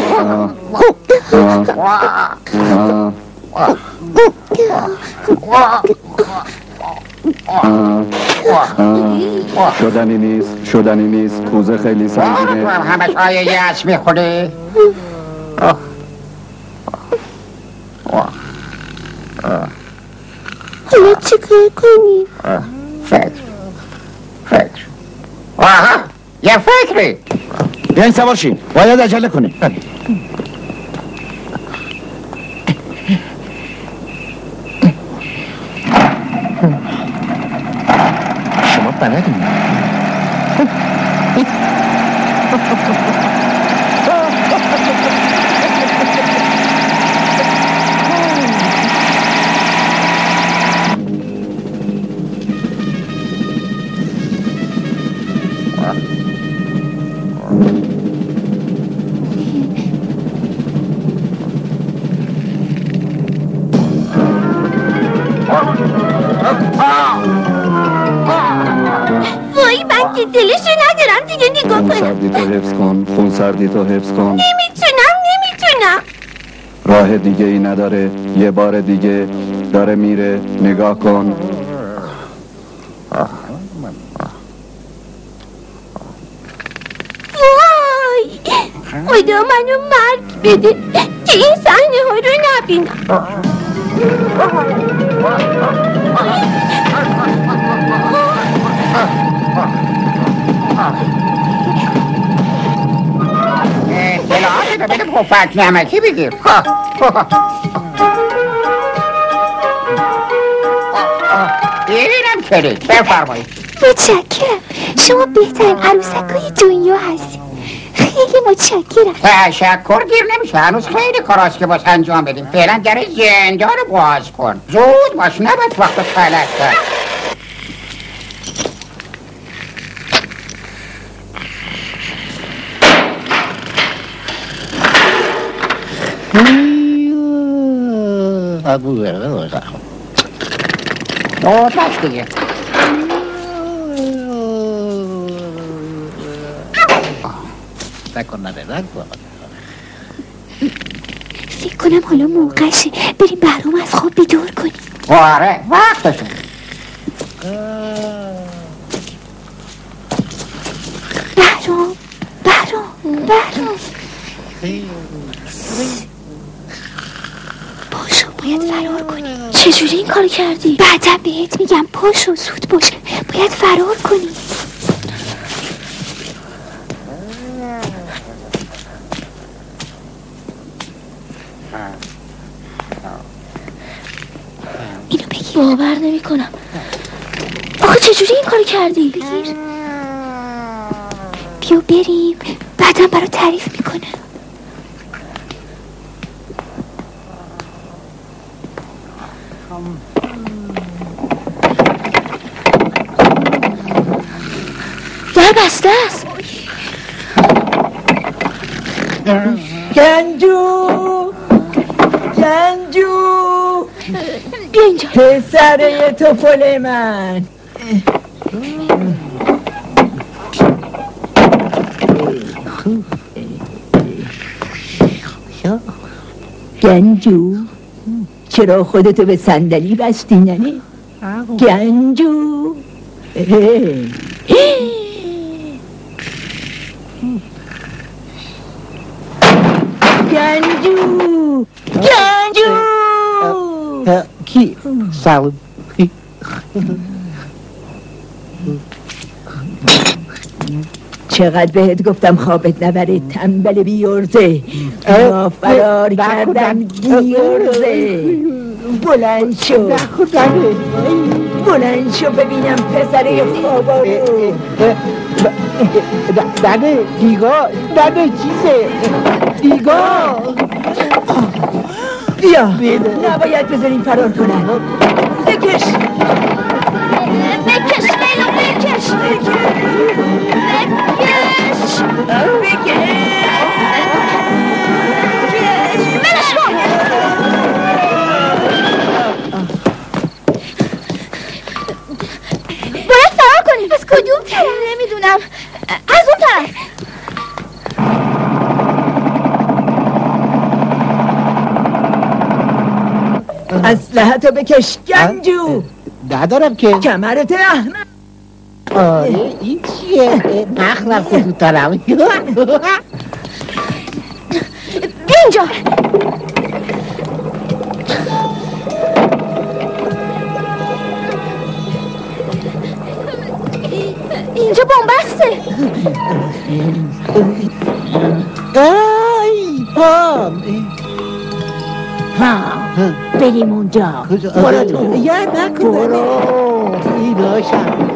بزنیم. شدنی نیست شدنی نیست. کوزه خیلی سنگینه. تو هم همش آیه یأس میخوری. حالا چی کار کنیم؟ فکر فکر آها یه فکری. بیاین سوار شین. باید عجله کنیم. شما بلدین. دلش رو ندارم دیگه نگاه خون کنم. سردی تو حفظ کن، خون سردی تو حفظ کن. نمیتونم نمیتونم. راه دیگه ای نداره، یه بار دیگه داره میره، نگاه کن. وای خدا منو مرگ بده که این صحنه ها رو نبینم. اطلاعات رو بده پفک نمکی بگیر. اینم کلید بفرمایید. متشکرم، شما بهترین عروسکای دنیا هستی. خیلی متشکرم. تشکر گیر نمیشه، هنوز خیلی کاراست که باز انجام بدیم. فعلا در زندان رو باز کن. زود باش، نباید وقت خلط کرد. آتش دیگه. فکر کنم حالا موقعشه بریم بهرام از خواب بیدار کنیم. آره وقتشه. بهرام بهرام بهرام پاشو، باید فرار کنیم. چجوری این کار کردی؟ بعدا بهت میگم. پاشو زود باش، باید فرار کنیم. اینو بگیر. باور نمی کنم. آخه چجوری این کار کردی؟ بگیر. بیا بریم، بعدم برای تعریف میکنه. در بسته است. گنجو گنجو بیا اینجا. پسره توفل من. گنجو چرا خودتو به صندلی بستی ننه؟ گنجو گنجو گنجو کی؟ سلام. چقدر بهت گفتم خوابت نبره تنبل بیورزه. ما فرار کردم دیورزه. بلند شو بلند شو ببینم پسره خوابا رو. دنه دیگا دنه چیزه دیگا. بیا نباید بذاریم فرار کنن. بکش بکش میلو بکش بکش بکش بلش کن. باید فرار کنیم. از کدوم طرف؟ نمیدونم. از اون طرف. اسلحه‌تو بکش گنجو. ندارم که. کمرت احمد. آره این چیه؟ مخلب خودت دارم. بیا اینجا. اینجا بنبسته. ای پام. ها بریم اونجا. برو تو. یا نکن. برو اینا شم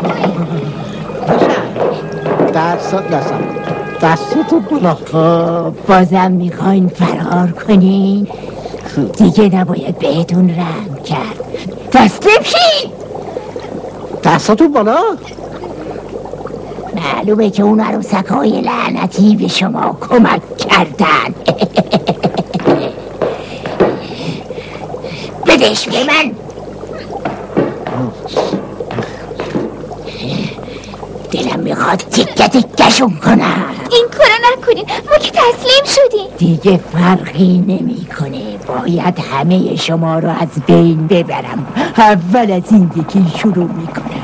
دست دست دستتو بلا. خب بازم میخواین فرار کنین؟ دیگه نباید بهتون رحم کرد. تسلیم شید. دستتو بالا. معلومه که اون عروسکای لعنتی به شما کمک کردن. بدش به من. دلم میخواد تیکه تیکشون کنم. این کارو نکنین، ما که تسلیم شدیم. دیگه فرقی نمیکنه. باید همه شما رو از بین ببرم. اول از این یکی شروع میکنم.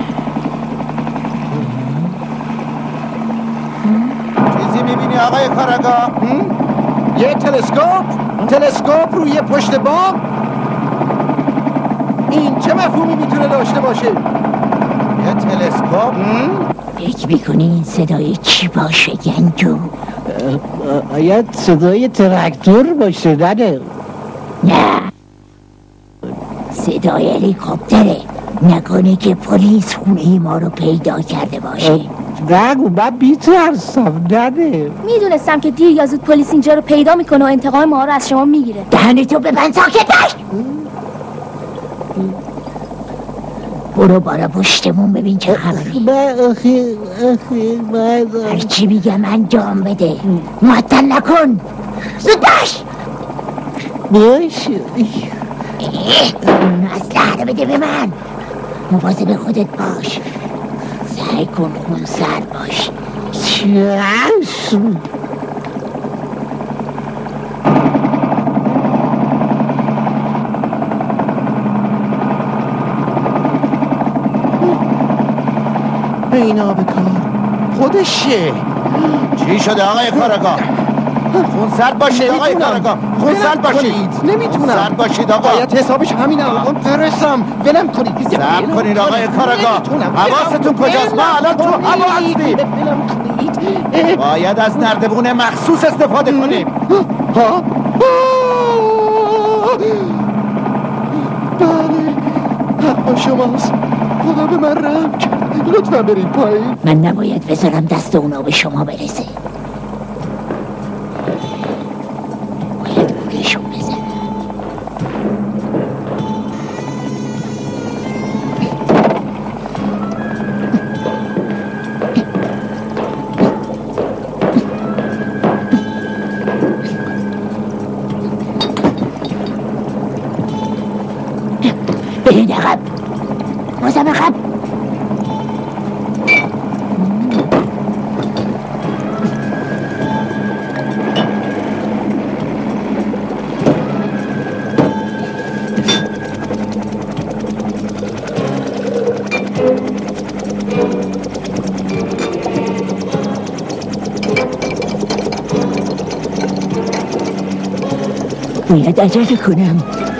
چیزی میبینی آقای کاراگاه؟ یه تلسکوپ؟ تلسکوپ روی پشت بام؟ این چه مفهومی میتونه داشته باشه؟ یه تلسکوپ؟ فکر میکنی این صدای چی باشه گنجو؟ آیا صدای تراکتور باشه نده؟ نه صدای هلیکوپتره. نکنه که پلیس خونه ما رو پیدا کرده باشه. نگو من بیترسم نده. میدونستم که دیر یا زود پلیس اینجا رو پیدا میکنه و انتقام ما رو از شما میگیره. دهنتو ببند ساکت باش. برو بالا پشتمون ببین چه خبری. من آخه آخه من هرچی میگم انجام بده. معطل نکن. زود باش. باش اسلحه رو بده به من. مواظب خودت باش. سعی کن خونسر باش. چشم. اینا به کار خودشه. چی شده آقای کاراگاه؟ خونسرد باشید آقای کاراگاه. خونسرد باشید. نمیتونم. خونسرد باشید آقا. باید حسابش همین الان برسم. ولم کنید. صبر کنید آقای کاراگاه. حواستون کجاست؟ ما الان تو هوا هستیم. باید از نردبون مخصوص استفاده کنیم. ها؟ بله حق شماست. خدا به من رحم کرد. لطفا برید پایین. من نباید بذارم دست اونا به شما برسه. باید بوگشون بزنم. برید عقب. بازم عقب. باید عجله کنم.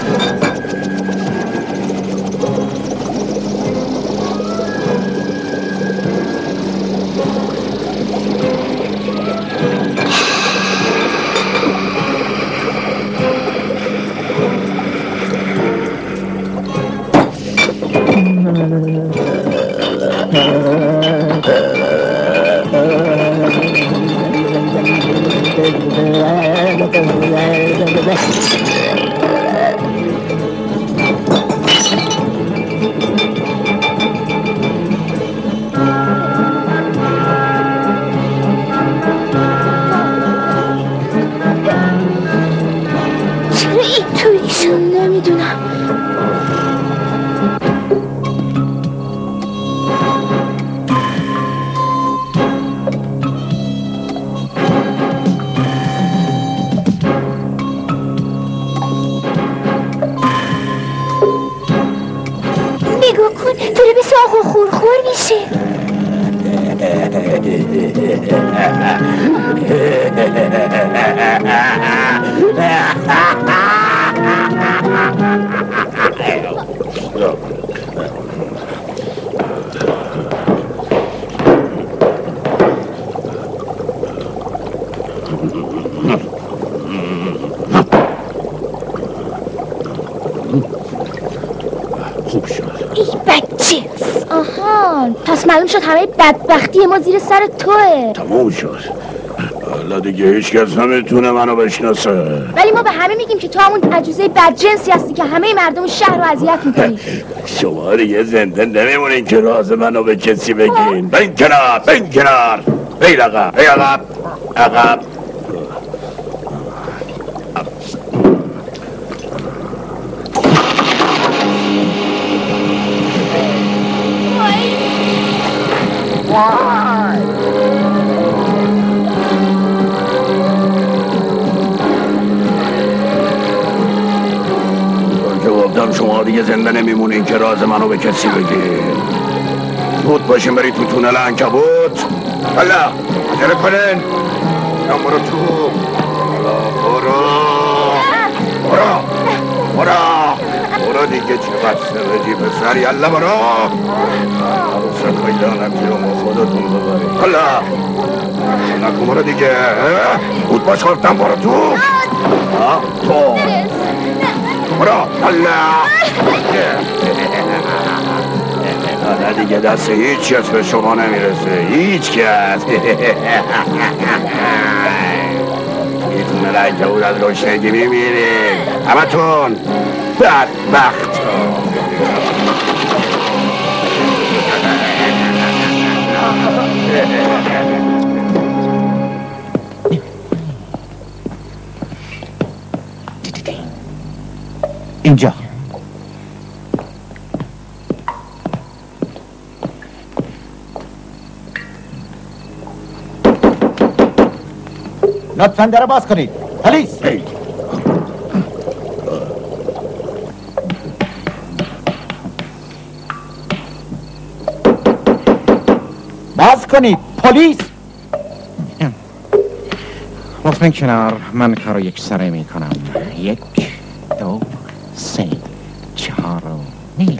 خوب شد. ای بچه. آها پس معلوم شد همه بدبختی ما زیر سر توه. تموم شد. حالا دیگه هیچ کس نمیتونه منو بشناسه. ولی ما به همه میگیم که تو همون عجوزه بدجنسی هستی که همه مردم شهر رو اذیت میکنی. شما دیگه زنده نمیمونین که راز منو به کسی بگین. بین کنار بین کنار. بین عقب بین عقب عقب. که گفتم شما دیگه زنده نمیمونین که راز منو به کسی بگیر. زود باشین برید تو تونل عنکبوت. حالا عجله کنین. یا برو تو. برو برو برو برو دیگه چقدر سرجی پسر. یالا برو. عروسه خیلی نکیو ما خودتون ببرید. حالا نکن برو دیگه. زود باش گفتم برو تو. تو برو. حالا حالا دیگه دست هیچ کس به شما نمیرسه. هیچ کس. میتونه رنگه بود از روشنگی میمیرید همه تون بدبخت. اینجا لطفاً در باز کنید. پلیس باز کنید. پلیس لطفاً کنار. من کارو یک سره می کنم. یک دو سه چهار و نیم.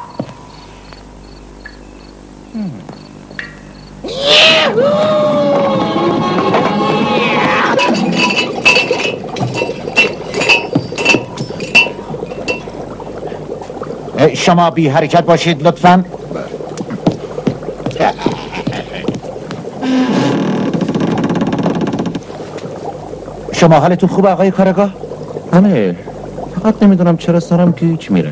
شما بی حرکت باشید لطفاً. شما حالتون خوبه آقای کارگاه؟ بله، فقط نمیدونم چرا سرم پیچ میره.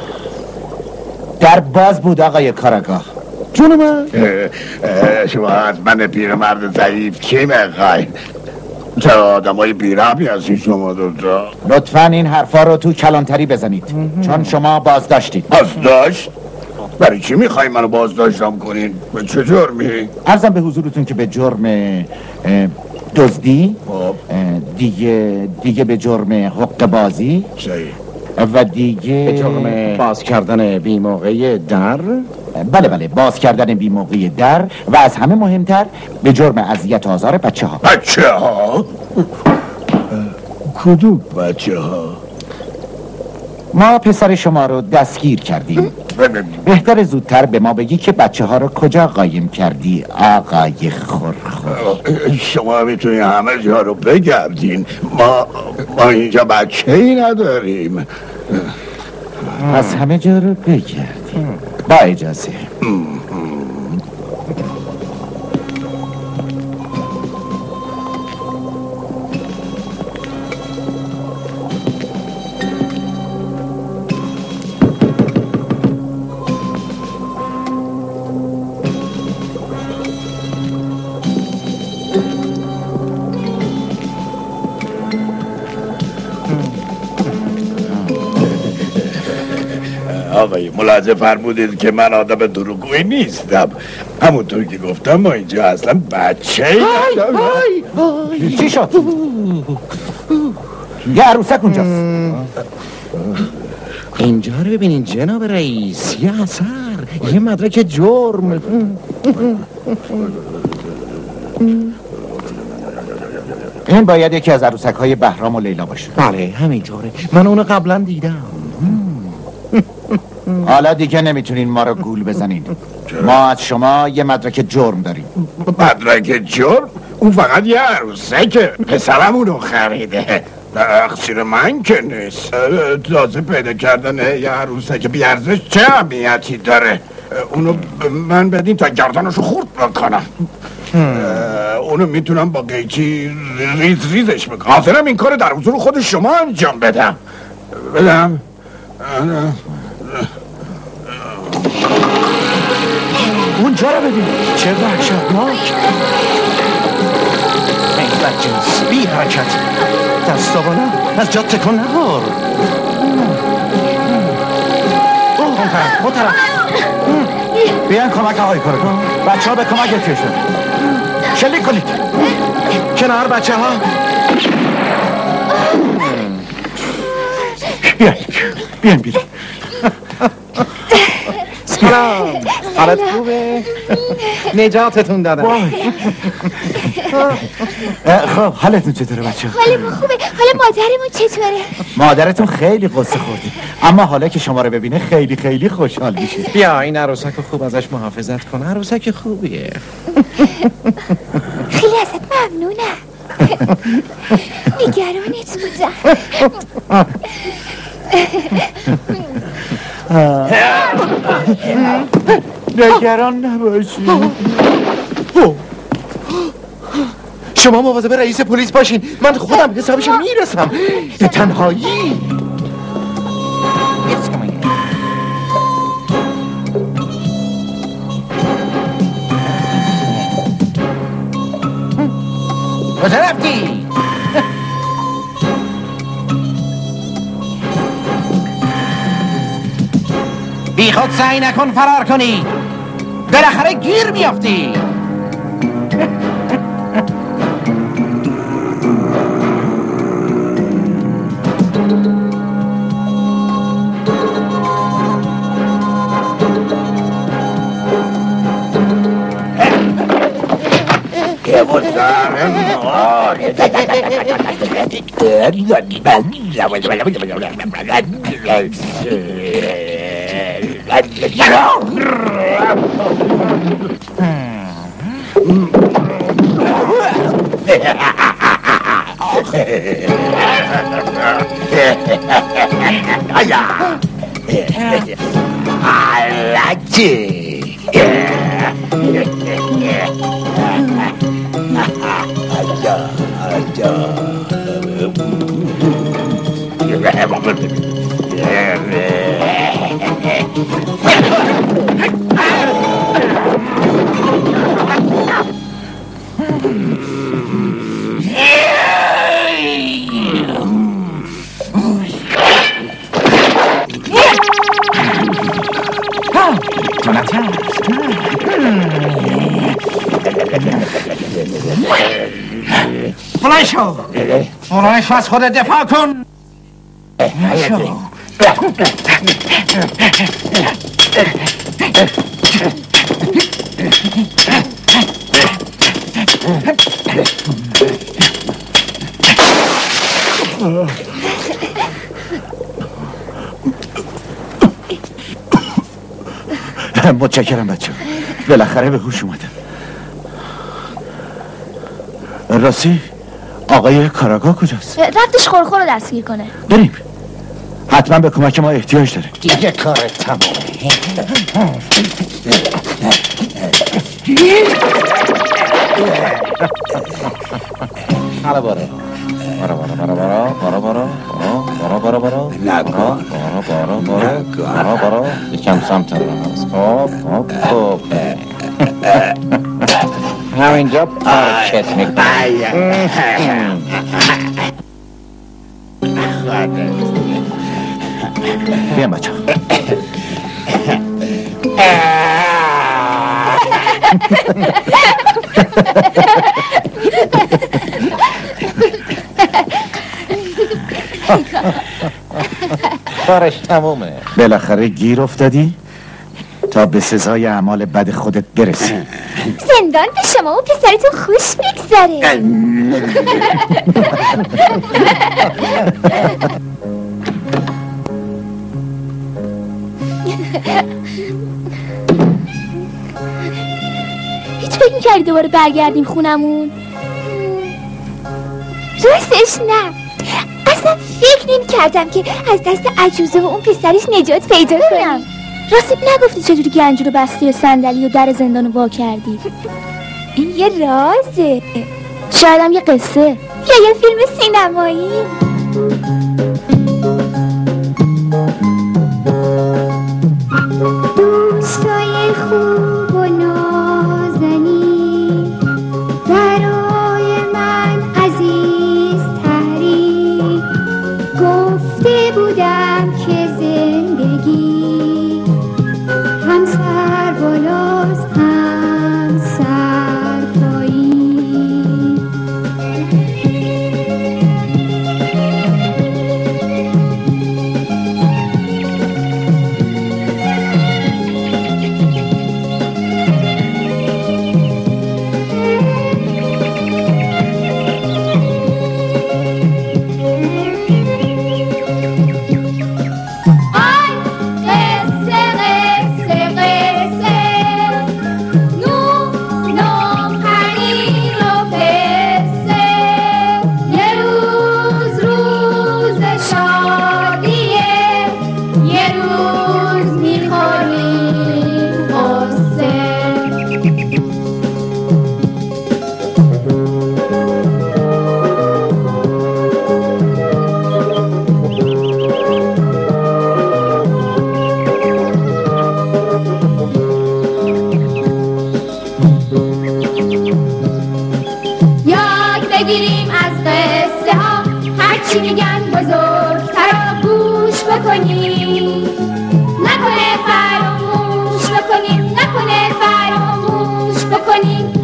در باز بود آقای کارگاه. جون من. شما از من پیرمرد ضعیف چی میخواین؟ چه آدمای بیرحمی هستین شما دوتا؟ لطفاً این حرفا رو تو کلانتری بزنید چون شما بازداشتید. بازداشت؟ برای چی میخواین منو بازداشتم کنین؟ به چه جرمی؟ عرضم به حضورتون که به جرم دزدی، دیگه دیگه به جرم حق بازی و دیگه به جرم باز کردن بی موقعی در. بله بله باز کردن بی موقعی در و از همه مهمتر به جرم اذیت و آزار بچه ها. بچه ها؟ کدوم بچه ها؟ ما پسر شما رو دستگیر کردیم. بهتر زودتر به ما بگی که بچه ها رو کجا قایم کردی آقای خورخور؟ شما میتونی همه جا رو بگردین. ما ما اینجا بچه ای نداریم. پس همه جا رو بگردیم. با اجازه. آقای ملاحظه فرمودید که من آدم دروغگویی نیستم. همونطور که گفتم ما اینجا اصلا بچه ای نداریم. چی شد؟ یه عروسک اونجاست. اینجا رو ببینین جناب رئیس. یه اثر، یه مدرک جرم. این باید یکی از عروسک های بهرام و لیلا باشه. بله همینطوره، من اونو قبلا دیدم. حالا دیگه نمیتونین ما رو گول بزنین. ما از شما یه مدرک جرم داریم. مدرک جرم؟ اون فقط یه عروسکه. پسرم اونو خریده. تقصیر من که نیست. تازه پیدا کردن یه عروسک بیارزش چه اهمیتی داره؟ اونو من بدین تا گردنشو خورد بکنم. اونو میتونم با قیچی ریز ریزش بکنم. حاضرم این کار در حضور خود شما انجام بدم. بدم اونجا رو ببین چه وحشتناک. این بدجنس بی حرکت. دستا بالا از جا تکن نخور. اون طرف اون طرف بیان کمک آقای کارگاه. بچه ها به کمک احتیاج دارن. شلیک کنید کنار بچه ها. بیان بیان بیان. سلام. حالت خوبه؟ نجاتتون دادم. خب حالتون چطوره بچه ها؟ حالمون خوبه. حالا مادرمون چطوره؟ مادرتون خیلی قصه خورده، اما حالا که شما رو ببینه خیلی خیلی خوشحال میشه. بیا این عروسک رو خوب ازش محافظت کن. عروسک خوبیه. خیلی ازت ممنونم. نگرانت بودم. نگران نباشی. شما مواظب رئیس پلیس باشین. من خودم حسابش میرسم. به تنهایی. کجا رفتی؟ بی خود سعی نکن فرار کنی. بالاخره گیر میافتی. بلند شو. بلند شو از خودت دفاع کن. شو. متشکرم بچه. بالاخره به هوش اومدم. راستی آقای کاراگاه کجاست؟ رفتش خورخور رو دستگیر کنه. بریم. حتما به کمک ما احتیاج داره. دیگه کارت تمومه. حالا باره. بارا بارا بارا بارا بارا بارا بارا بارا بارا نگاه بارا بارا بارا بارا یکم سمت راست. خب خب خب همینجا پارکت میکنم. بیان بچه کارش تمومه. بالاخره گیر افتادی تا به سزای اعمال بد خودت برسی. زندان به شما و پسرتون خوش بگذره. هیچ فکر می‌کردی دوباره برگردیم خونمون؟ راستش نه. اصلا فکر نمی کردم که از دست عجوزه و اون پسرش نجات پیدا کنم. راستت نگفتی چجوری گنج رو بستی و صندلی و در زندان رو وا کردی؟ این یه رازه. شاید هم یه قصه یا یه فیلم سینمایی. دوستای خوب و نازنی برای من عزیز تری گفته بودم که زندگی هم سر بالا یاد بگیریم از قصه ها هرچی میگن بزرگترا گوش بکنیم نکنه فراموش بکنیم نکنه فراموش بکنیم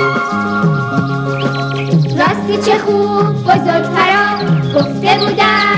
راستی چه خوب بزرگترا گفته بودن